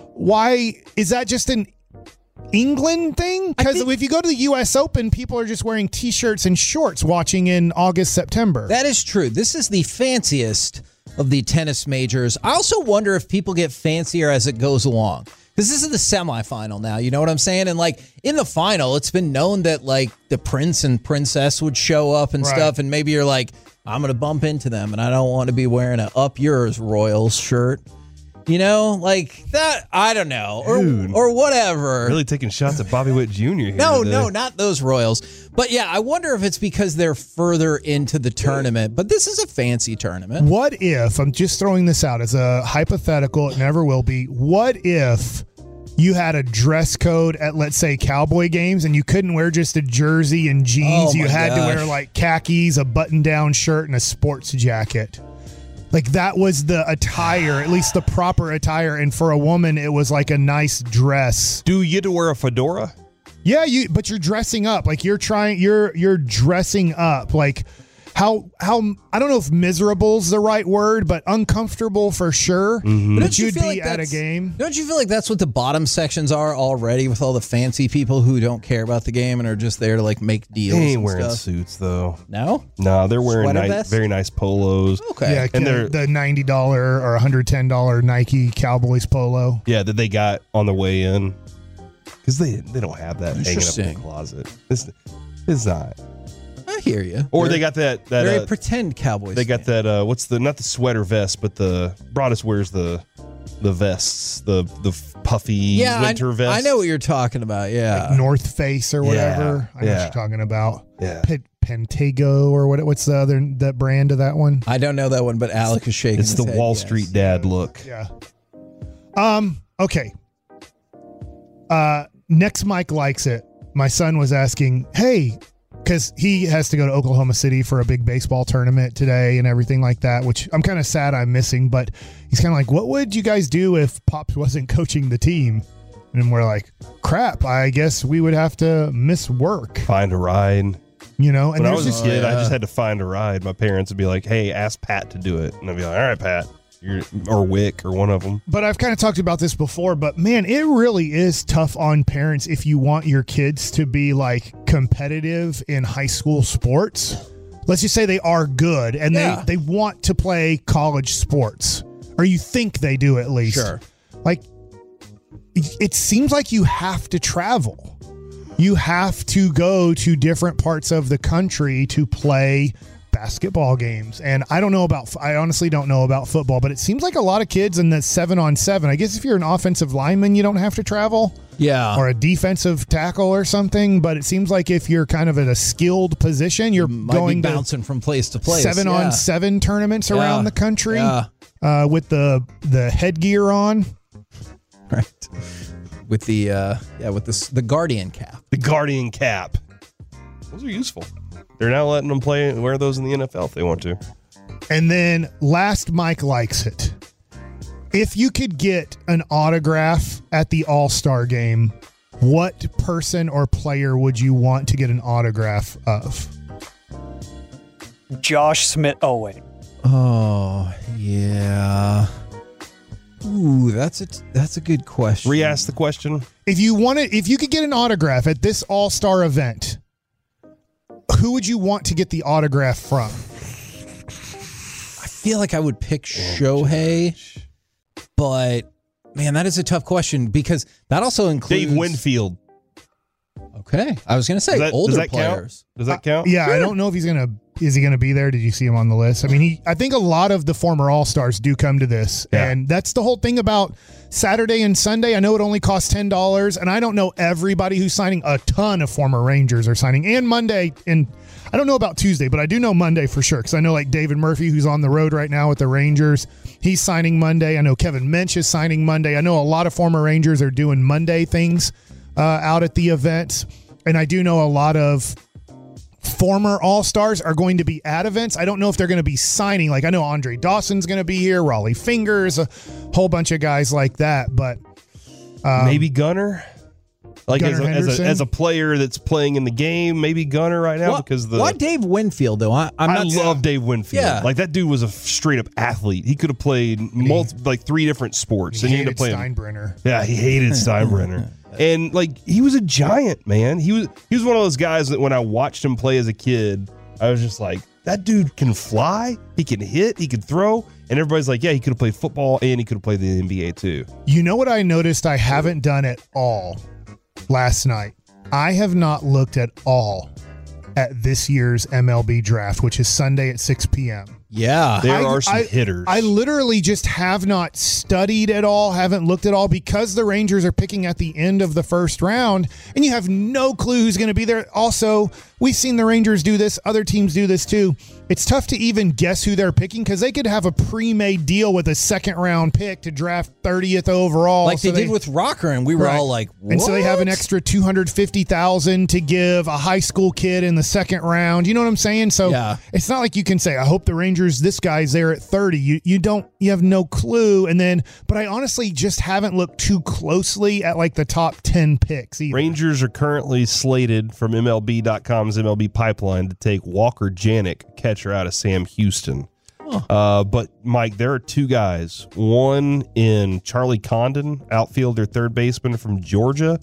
Why is that just an England thing? Because think- if you go to the U S Open, people are just wearing T-shirts and shorts watching in August, September. That is true. This is the fanciest of the tennis majors. I also wonder if people get fancier as it goes along. Because this is the semifinal now, you know what I'm saying? And like in the final, it's been known that like the prince and princess would show up and Right. stuff. And maybe you're like, I'm going to bump into them and I don't want to be wearing a Up Yours Royals shirt. You know, like that, I don't know, or Dude. or whatever. Really taking shots at Bobby Witt Junior here No, today. no, not those Royals. But yeah, I wonder if it's because they're further into the tournament. But this is a fancy tournament. What if, I'm just throwing this out as a hypothetical, it never will be. What if you had a dress code at, let's say, Cowboy games and you couldn't wear just a jersey and jeans? Oh, you my had to gosh. wear like khakis, a button down shirt, and a sports jacket. Like that was the attire, at least the proper attire. And for a woman, it was like a nice dress. Do you get to wear a fedora? Yeah, you but you're dressing up. Like you're trying you're you're dressing up. Like how how I don't know if miserable's the right word, but uncomfortable for sure. Mm-hmm. But That don't you you'd feel be like at a that's- game. Don't you feel like that's what the bottom sections are already, with all the fancy people who don't care about the game and are just there to like make deals? They ain't and wearing stuff? suits though. No, No, they're wearing Sweater nice, vests? very nice polos. okay. Yeah, And the, they're- the ninety dollars or one hundred ten dollars Nike Cowboys polo. Yeah, that they got on the way in, because they they don't have that hanging up in Interesting. the closet. It's, it's not. I hear you. Or They're they got that that very uh, pretend Cowboys. they got fan. that uh, what's the not the sweater vest, but the Broadus wears the the vests, the the puffy yeah, winter I, vest. I know what you're talking about. Yeah, Like North Face or whatever. Yeah, I know yeah. what you're talking about. Yeah. P- Pentago or what? What's the other that brand of that one? I don't know that one, but Alec is shaking. It's his the head, Wall yes. Street dad look. Yeah. Um. Okay. Uh. Next, Mike likes it. My son was asking, "Hey," because he has to go to Oklahoma City for a big baseball tournament today and everything like that, which I'm kind of sad I'm missing. But he's kind of like, "What would you guys do if Pops wasn't coaching the team?" And we're like, "Crap, I guess we would have to miss work." Find a ride. You know, and When I there's was just a kid, I yeah. just had to find a ride. My parents would be like, "Hey, ask Pat to do it," and I'd be like, "All right, Pat," You're, or Wick, or one of them. But I've kind of talked about this before, but man, it really is tough on parents if you want your kids to be like competitive in high school sports. Let's just say they are good and Yeah. they, they want to play college sports, or you think they do at least. Sure. Like, it, it seems like you have to travel. You have to go to different parts of the country to play basketball games. And I don't know about, I honestly don't know about football, but it seems like a lot of kids in the seven on seven, I guess if you're an offensive lineman, you don't have to travel, Yeah. or a defensive tackle or something. But it seems like if you're kind of at a skilled position, you're Might going be to bouncing from place to place. seven yeah. on seven tournaments Yeah. around the country Yeah. uh, with the, the headgear on. Right. With the uh yeah, with this the Guardian cap. The Guardian cap. Those are useful. They're now letting them play wear those in the N F L if they want to. And then last, Mike likes it. If you could get an autograph at the All-Star game, what person or player would you want to get an autograph of? Josh Smith. Oh, wait. Oh, yeah. Ooh, that's a that's a good question. Re-ask the question. If you wanted, if you could get an autograph at this All-Star event, who would you want to get the autograph from? I feel like I would pick Shohei, but man, that is a tough question because that also includes Dave Winfield. Okay, I was going to say Does that, older does that players. count? Does that count? Yeah, I don't know if he's gonna. Is he gonna be there? Did you see him on the list? I mean, he. I think a lot of the former All Stars do come to this, Yeah. and that's the whole thing about Saturday and Sunday. I know it only costs ten dollars, and I don't know everybody who's signing. A ton of former Rangers are signing, and Monday. And I don't know about Tuesday, but I do know Monday for sure because I know like David Murphy, who's on the road right now with the Rangers. He's signing Monday. I know Kevin Mensch is signing Monday. I know a lot of former Rangers are doing Monday things uh, out at the events. And I do know a lot of former All-Stars are going to be at events. I don't know if they're going to be signing. Like, I know Andre Dawson's going to be here, Raleigh Fingers, a whole bunch of guys like that. But um, maybe Gunner? Like Gunnar as, a, as, a, Henderson? as a player that's playing in the game, maybe Gunner right now Why, because the why Dave Winfield though? I, I'm I not love Dave Winfield. Yeah. Like that dude was a straight up athlete. He could have played multi, like three different sports, he and he ended hated up playing. Steinbrenner. Yeah, he hated Steinbrenner. And like he was a giant, man. He was he was one of those guys that when I watched him play as a kid, I was just like, that dude can fly, he can hit, he can throw. And everybody's like, yeah, he could have played football and he could have played the N B A too. You know what I noticed I haven't done at all last night? I have not looked at all at this year's M L B draft, which is Sunday at six p.m. Yeah. There I- are some I- hitters. I literally just have not studied at all, haven't looked at all because the Rangers are picking at the end of the first round and you have no clue who's going to be there. Also, we've seen the Rangers do this. Other teams do this too. It's tough to even guess who they're picking because they could have a pre-made deal with a second round pick to draft thirtieth overall. Like So they, did with Rocker, and we were Right. all like, what? And so they have an extra two hundred fifty thousand dollars to give a high school kid in the second round. You know what I'm saying? So Yeah. it's not like you can say, I hope the Rangers Rangers. This guy's there at thirty. You you don't you have no clue. And then, but I honestly just haven't looked too closely at like the top ten picks either. Rangers are currently slated from M L B dot com's M L B pipeline to take Walker Janik, catcher out of Sam Houston. Huh. Uh, but Mike, there are two guys. One in Charlie Condon, outfielder, third baseman from Georgia.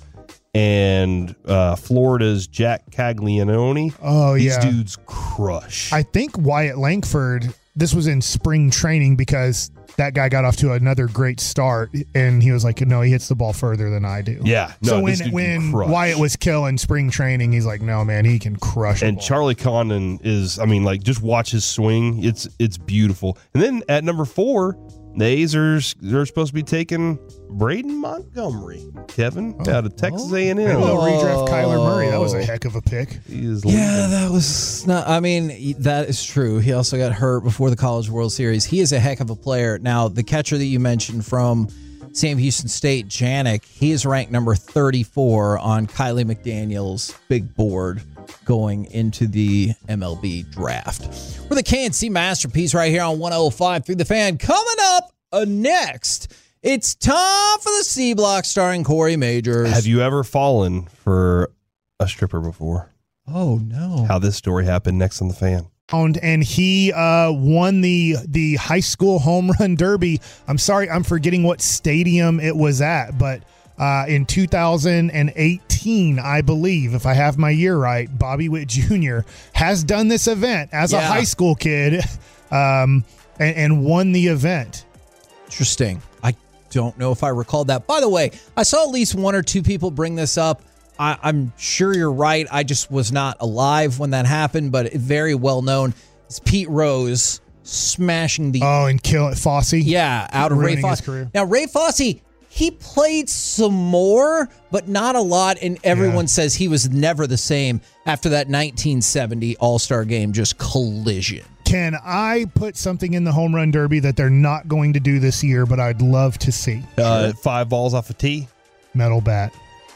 And uh, Florida's Jack Caglianone. Oh, These yeah. dudes crush. I think Wyatt Langford, this was in spring training because that guy got off to another great start, and he was like, no, he hits the ball further than I do. Yeah. No, so this when, dude when can crush. Wyatt was killing spring training, he's like, no, man, he can crush the And ball. Charlie Condon is, I mean, like, just watch his swing. It's it's beautiful. And then at number four, the A's are they're supposed to be taking Braden Montgomery, Kevin, Oh. out of Texas A and Maybe M. they'll redraft Kyler Murray. That was a heck of a pick. He is Yeah, leaving. that was not. I mean, that is true. He also got hurt before the College World Series. He is a heck of a player. Now, the catcher that you mentioned from Sam Houston State, Janik, he is ranked number thirty-four on Kylie McDaniel's big board going into the M L B draft. We're the K N C Masterpiece right here on one oh five through the Fan. Coming up uh, next, it's time for the C Block starring Corey Majors. Have you ever fallen for a stripper before? Oh, no. How this story happened next on the Fan. And he uh, won the the high school home run derby. I'm sorry, I'm forgetting what stadium it was at, but uh, in two thousand eighteen, I believe, if I have my year right, Bobby Witt Junior has done this event as a Yeah. high school kid um, and, and won the event. Interesting. I don't know if I recalled that. By the way, I saw at least one or two people bring this up. I, I'm sure you're right. I just was not alive when that happened, but very well known. It's Pete Rose smashing the Oh, and kill it, Fosse. yeah out of Ray ruining his Fosse. career. Now Ray Fosse, he played some more, but not a lot, and everyone Yeah. says he was never the same after that nineteen seventy All-Star Game just collision. Can I put something in the home run derby that they're not going to do this year, but I'd love to see? Uh, five balls off a tee. Metal bat.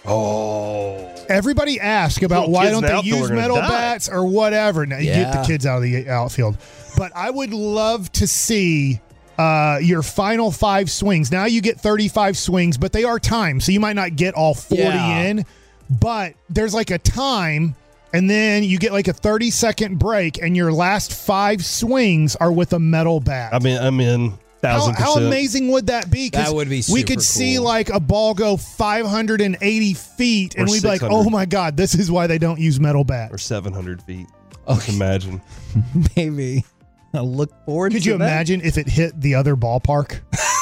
Oh. Everybody ask about Little why kids don't in the they outfield use are gonna metal die. bats or whatever. Now, you get Yeah. the kids out of the outfield. But I would love to see uh, your final five swings. Now you get thirty-five swings, but they are timed, so you might not get all forty Yeah. in. But there's like a time, and then you get like a thirty-second break, and your last five swings are with a metal bat. I mean, I'm in. How, Thousand how percent. amazing would that be? 'Cause That would be we super could see cool. like a ball go five hundred eighty feet, and Or we'd be like, six hundred. "Oh my god, this is why they don't use metal Or bats." seven hundred feet. Okay. Just imagine. Maybe. I look forward Could to you that. imagine if it hit the other ballpark?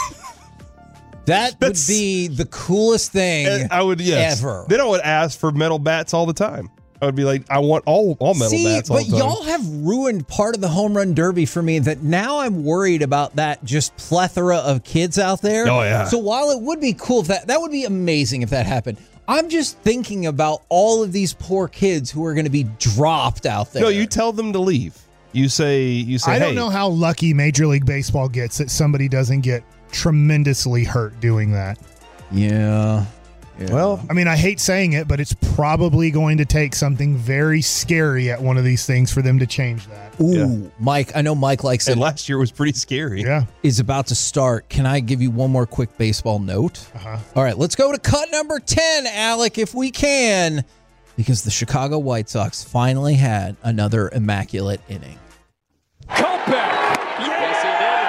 That would That's- be the coolest thing And I would, yes. ever. Then I would ask for metal bats all the time. I would be like, I want all, all metal See, bats all but the time. y'all have ruined part of the home run derby for me that now I'm worried about that just plethora of kids out there. Oh, yeah. So while it would be cool if that, that would be amazing if that happened. I'm just thinking about all of these poor kids who are going to be dropped out there. No, you tell them to leave. You say, you say, I don't hey, know how lucky Major League Baseball gets that somebody doesn't get tremendously hurt doing that. Yeah. Yeah. Well, I mean, I hate saying it, but it's probably going to take something very scary at one of these things for them to change that. Ooh, Yeah. Mike, I know Mike likes it. and last year was pretty scary. Yeah. Is about to start. Can I give you one more quick baseball note? Uh-huh. All right, let's go to cut number ten, Alec, if we can, because the Chicago White Sox finally had another immaculate inning. Kopech. Yes,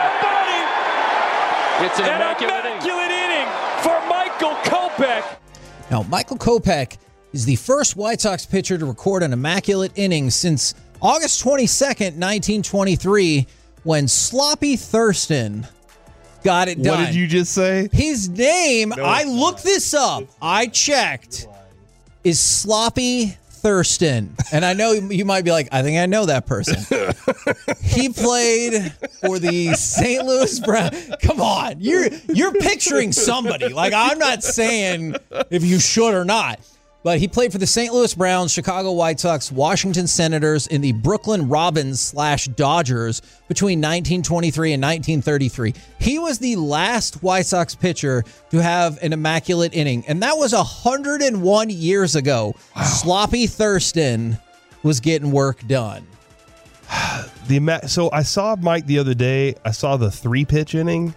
he did. It's an An immaculate inning. immaculate inning for Michael Kopech. Now, Michael Kopech is the first White Sox pitcher to record an immaculate inning since August twenty-second, nineteen twenty-three, when Sloppy Thurston got it done. What did you just say? His name, No, I it's looked this up. I checked. Is Sloppy Thurston. And I know you might be like, I think I know that person. He played for the Saint Louis Browns. Come on. You're you're picturing somebody. Like, I'm not saying if you should or not. But he played for the Saint Louis Browns, Chicago White Sox, Washington Senators, and the Brooklyn Robins slash Dodgers between nineteen twenty-three and nineteen thirty-three. He was the last White Sox pitcher to have an immaculate inning, and that was one hundred one years ago. Wow. Sloppy Thurston was getting work done. The ima- so I saw Mike the other day. I saw the three pitch inning.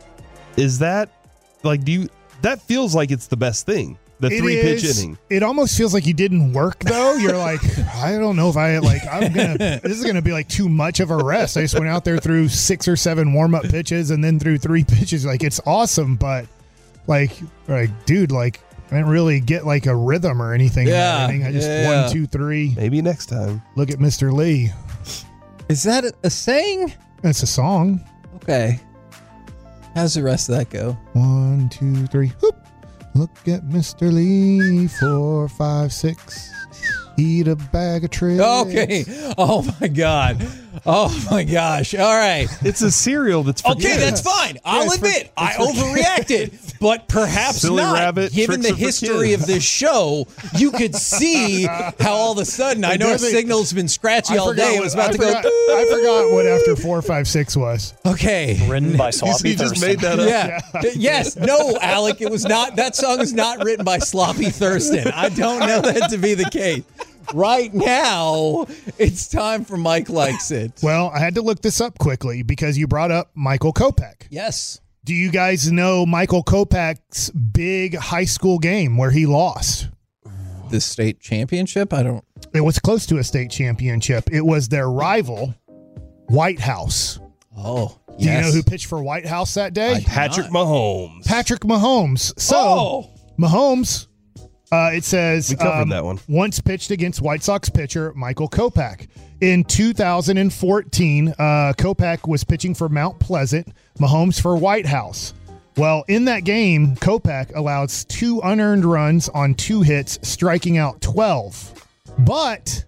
Is that like do you? That feels like it's the best thing. The It three pitch is. inning. It almost feels like you didn't work though. You're like, I don't know if I like. I'm gonna. This is gonna be like too much of a rest. I just went out there through six or seven warm up pitches and then through three pitches. Like it's awesome, but like, like dude, like I didn't really get like a rhythm or anything. in Yeah, that inning. I just yeah. one, two, three. Maybe next time. Look at Mister Lee. Is that a, a saying? That's a song. Okay. How's the rest of that go? One, two, three. Whoop. Look at Mister Lee. Four, five, six. Eat a bag of tricks. Okay. Oh my God. Oh my gosh. All right. It's a cereal that's for Okay, kids. that's fine. I'll it's for- admit I it's for overreacted, but perhaps Silly not. rabbit, Given tricks the are for history kids. of this show, you could see how all of a sudden I know our doesn't- signal's been scratchy all day. It was about I to forgot, go. I forgot what after four, five, six was. Okay. Written by Sloppy You just Thurston. made that up. Yeah. Yes. No, Alec. It was not. That song is not written by Sloppy Thurston. I don't know that to be the case. Right now, it's time for Mike Likes It. Well, I had to look this up quickly because you brought up Michael Kopech. Yes. Do you guys know Michael Kopech's big high school game where he lost? The state championship? I don't. It was close to a state championship. It was their rival, White House. Oh, Do you yes. know who pitched for White House that day? Patrick not. Mahomes. Patrick Mahomes. So, Oh. Mahomes, uh, it says, We covered um, that one. once pitched against White Sox pitcher Michael Kopech. In two thousand fourteen, uh, Kopech was pitching for Mount Pleasant, Mahomes for White House. Well, in that game, Kopech allowed two unearned runs on two hits, striking out twelve. But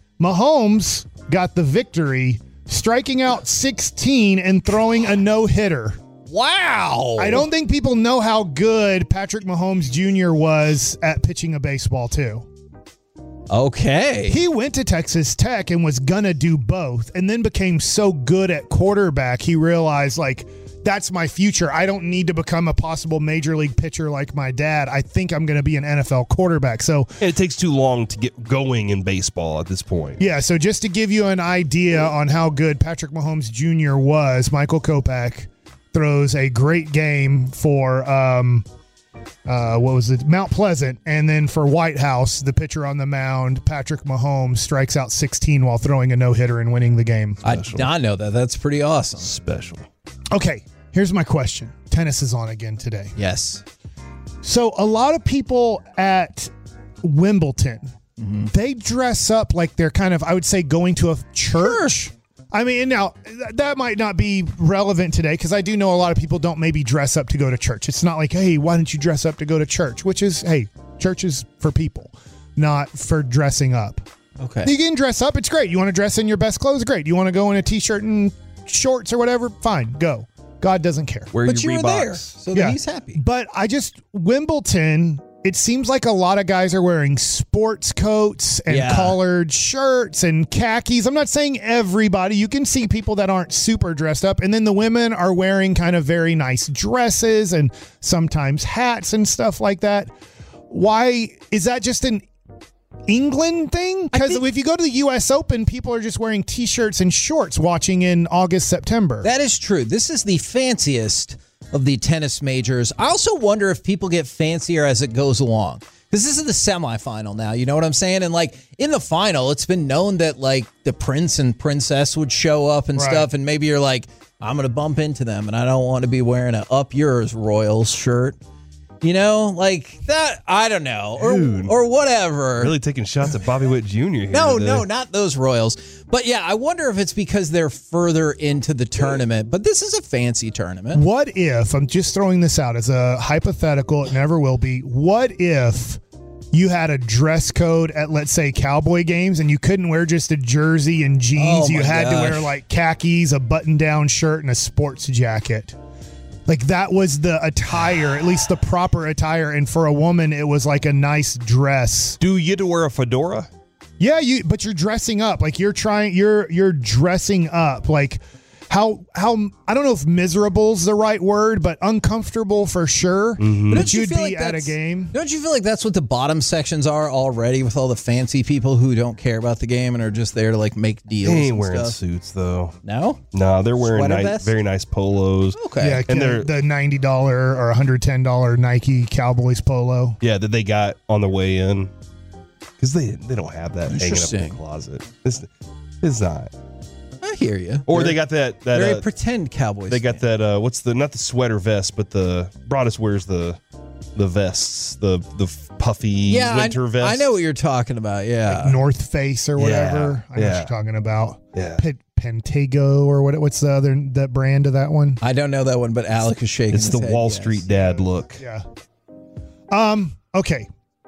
Mahomes got the victory, striking out sixteen and throwing a no-hitter. Wow. I don't think people know how good Patrick Mahomes Junior was at pitching a baseball, too. Okay. He went to Texas Tech and was going to do both and then became so good at quarterback, he realized, like, that's my future. I don't need to become a possible major league pitcher like my dad. I think I'm going to be an N F L quarterback. So, It takes too long to get going in baseball at this point. yeah, so just to give you an idea on how good Patrick Mahomes Junior was, Michael Kopech throws a great game for um, uh, what was it, Mount Pleasant, and then for White House, the pitcher on the mound, Patrick Mahomes, strikes out sixteen while throwing a no-hitter and winning the game. I did not know that. That's pretty awesome. Special. Okay, here's my question. Tennis is on again today. Yes. So a lot of people at Wimbledon, Mm-hmm. they dress up like they're kind of, I would say, going to a church. I mean, now th- that might not be relevant today because I do know a lot of people don't maybe dress up to go to church. It's not like, hey, why don't you dress up to go to church? Which is, hey, church is for people, not for dressing up. Okay. You can dress up. It's great. You want to dress in your best clothes? Great. You want to go in a t-shirt and shorts or whatever? Fine. Go. God doesn't care. Where But you your were there, Reeboks? so that he's happy. But I just, Wimbledon, it seems like a lot of guys are wearing sports coats and Yeah. collared shirts and khakis. I'm not saying everybody. You can see people that aren't super dressed up. And then the women are wearing kind of very nice dresses and sometimes hats and stuff like that. Why is that just an England thing? Because if you go to the U S Open, people are just wearing T-shirts and shorts watching in August, September. That is true. This is the fanciest of the tennis majors. I also wonder if people get fancier as it goes along. Because this is the semifinal now, you know what I'm saying? And like in the final, it's been known that like the prince and princess would show up and Right. stuff. And maybe you're like, I'm going to bump into them and I don't want to be wearing a Up Yours Royals shirt. You know, like that, I don't know, or Dude. or whatever. Really taking shots at Bobby Witt Junior here. No, today. no, not those Royals. But yeah, I wonder if it's because they're further into the tournament. But this is a fancy tournament. What if, I'm just throwing this out as a hypothetical, it never will be. What if you had a dress code at, let's say, Cowboy games and you couldn't wear just a jersey and jeans? Oh, you my had to gosh. wear like khakis, a button down shirt, and a sports jacket. Like that was the attire, at least the proper attire. And for a woman, it was like a nice dress. Do you get to wear a fedora? Yeah, you. But you're dressing up. Like you're trying. You're you're dressing up. Like how how I don't know if miserable is the right word, but uncomfortable for sure. Mm-hmm. But That don't you you'd feel be like at a that's- game. Don't you feel like that's what the bottom sections are already, with all the fancy people who don't care about the game and are just there to like make deals? They ain't and wearing stuff? suits though. No, No, they're wearing Sweater nice, vests? very nice polos. okay. Yeah, And they're- the ninety dollars or one hundred ten dollars Nike Cowboys polo. Yeah, that they got on the way in because they they don't have that hanging up in Interesting. the closet. It's, it's not. I hear you. Or they got that that very uh, pretend Cowboys. they got fan. that uh, what's the not the sweater vest, but the Broadus wears the the vests, the the puffy yeah, winter I, vest. I know what you're talking about. Yeah, Like North Face or whatever. Yeah, I know yeah. what you're talking about. Yeah. P- Pentago or what? What's the other that brand of that one? I don't know that one, but Alec is shaking. It's his the head, Wall yes. Street dad look. Yeah. Um. Okay.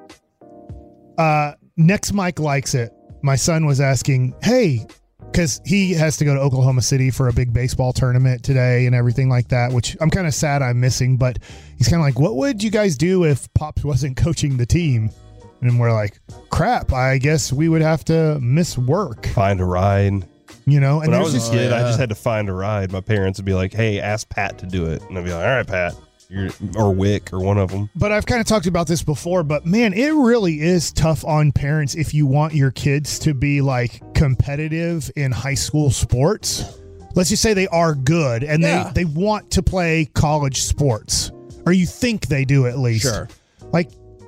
Uh. Next, Mike likes it. My son was asking, "Hey," because he has to go to Oklahoma City for a big baseball tournament today and everything like that, which I'm kind of sad I'm missing. But he's kind of like, "What would you guys do if Pops wasn't coaching the team?" And we're like, "Crap, I guess we would have to miss work." Find a ride. You know, and When I there's was a just kid, I yeah. just had to find a ride. My parents would be like, "Hey, ask Pat to do it," and I'd be like, "All right, Pat," You're, or Wick, or one of them. But I've kind of talked about this before, but man, it really is tough on parents if you want your kids to be like competitive in high school sports. Let's just say they are good and Yeah. they, they want to play college sports, or you think they do at least. Sure. Like,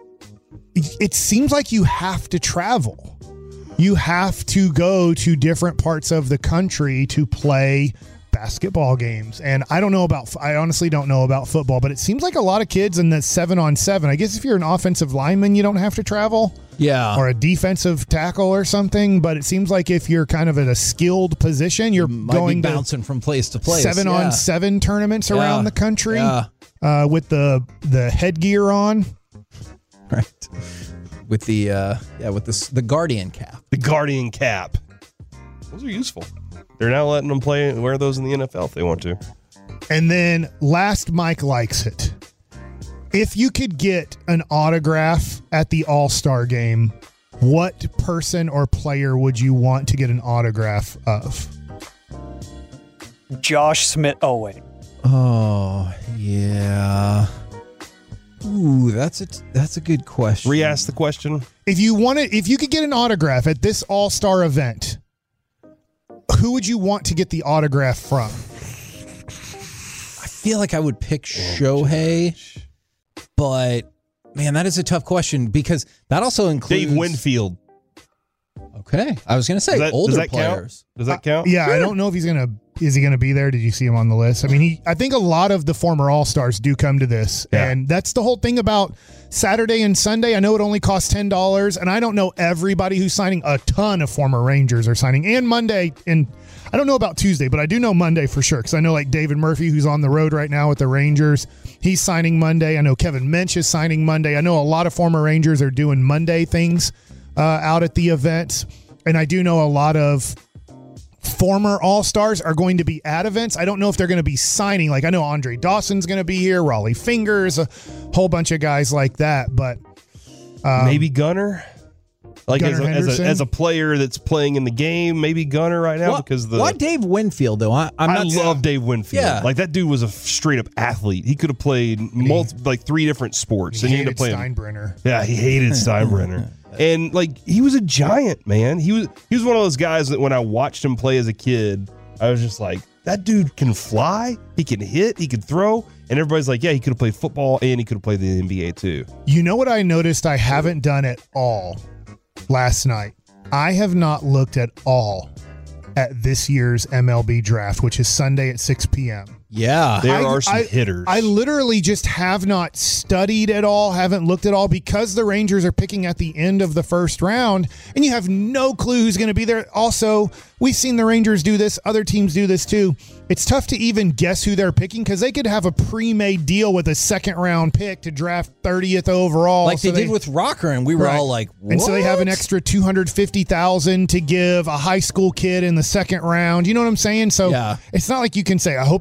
it seems like you have to travel. You have to go to different parts of the country to play basketball games. And I don't know about, I honestly don't know about football, but it seems like a lot of kids in the seven on seven, I guess if you're an offensive lineman, you don't have to travel, Yeah. or a defensive tackle or something. But it seems like if you're kind of at a skilled position, you're Might going be to bouncing from place to place. seven yeah. on seven tournaments Yeah. around the country Yeah. uh, with the, the headgear on. Right. With the uh yeah, with this the Guardian cap. The Guardian cap. Those are useful. They're now letting them play wear those in the N F L if they want to. And then last, Mike likes it. If you could get an autograph at the All-Star game, what person or player would you want to get an autograph of? Josh Smith. Oh, wait. Oh, yeah. Ooh, that's a that's a good question. Re-ask the question. If you wanted, if you could get an autograph at this All-Star event, who would you want to get the autograph from? I feel like I would pick Shohei, but man, that is a tough question because that also includes Dave Winfield. Okay, I was going to say Does that, older does that players. count? Does that count? Uh, yeah, I don't know if he's gonna. Is he gonna be there? Did you see him on the list? I mean, he. I think a lot of the former All Stars do come to this, Yeah. and that's the whole thing about Saturday and Sunday. I know it only costs ten dollars, and I don't know everybody who's signing. A ton of former Rangers are signing, and Monday, and I don't know about Tuesday, but I do know Monday for sure because I know like David Murphy, who's on the road right now with the Rangers, he's signing Monday. I know Kevin Mensch is signing Monday. I know a lot of former Rangers are doing Monday things uh, out at the events. And I do know a lot of former All-Stars are going to be at events. I don't know if they're going to be signing. Like, I know Andre Dawson's going to be here, Raleigh Fingers, a whole bunch of guys like that. But um, maybe Gunner. Like Gunnar as, a, as, a, Henderson? as a player that's playing in the game, maybe Gunner right now Why- because the why Dave Winfield though? I, I'm I not. love Dave Winfield. Yeah. Like that dude was a straight up athlete. He could have played multi, like three different sports, he and he ended hated up playing. Steinbrenner. Yeah, he hated Steinbrenner. And like he was a giant, man. He was he was one of those guys that when I watched him play as a kid, I was just like, that dude can fly, he can hit, he can throw, and everybody's like, yeah, he could have played football and he could have played the N B A too. You know what I noticed I haven't done at all last night? I have not looked at all at this year's M L B draft, which is Sunday at six p.m. Yeah, There I- are some I- hitters. I literally just have not studied at all, haven't looked at all because the Rangers are picking at the end of the first round and you have no clue who's going to be there. Also, we've seen the Rangers do this. Other teams do this too. It's tough to even guess who they're picking because they could have a pre-made deal with a second round pick to draft thirtieth overall. like So they did with Rocker, and we were Right. all like, what? And so they have an extra two hundred fifty thousand dollars to give a high school kid in the second round. You know what I'm saying? So Yeah. it's not like you can say, I hope the Rangers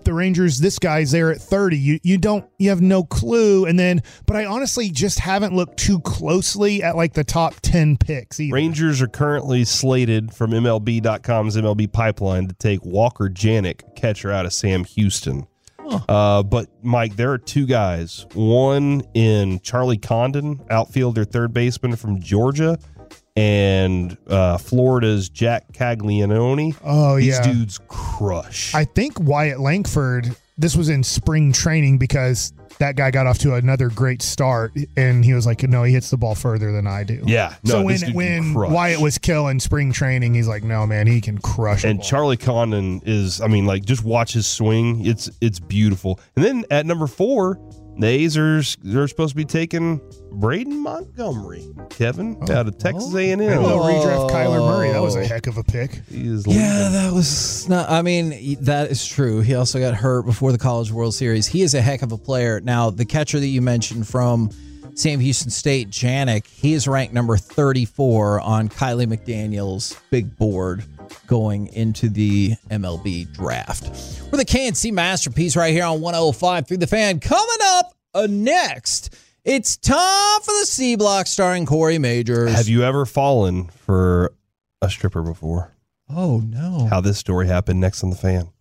Rangers, this guy's there at thirty. You you don't you have no clue. And then, but I honestly just haven't looked too closely at like the top ten picks either. Rangers are currently slated from M L B dot com's M L B pipeline to take Walker Janik, catcher out of Sam Houston. Oh. Uh, but Mike, there are two guys. One in Charlie Condon, outfielder, third baseman from Georgia, and uh, Florida's Jack Caglianone. Oh, These yeah. dudes crush. I think Wyatt Langford, this was in spring training because that guy got off to another great start, and he was like, no, he hits the ball further than I do. Yeah. No, so when, this dude can when crush. Wyatt was killing spring training, he's like, no, man, he can crush a And ball. Charlie Condon is, I mean, like, just watch his swing. It's it's beautiful. And then at number four, the A's are they're supposed to be taking Braden Montgomery, Kevin, Oh. out of Texas A and Maybe M. they'll redraft Kyler Murray. That was a heck of a pick. He is Yeah, leaving. that was not. I mean, that is true. He also got hurt before the College World Series. He is a heck of a player. Now, the catcher that you mentioned from Sam Houston State, Janik, he is ranked number thirty-four on Kylie McDaniel's big board going into the M L B draft. We're the K N C Masterpiece right here on one oh five through the Fan. Coming up uh, next, it's time for the C Block starring Corey Majors. Have you ever fallen for a stripper before? Oh, no. How this story happened next on the Fan.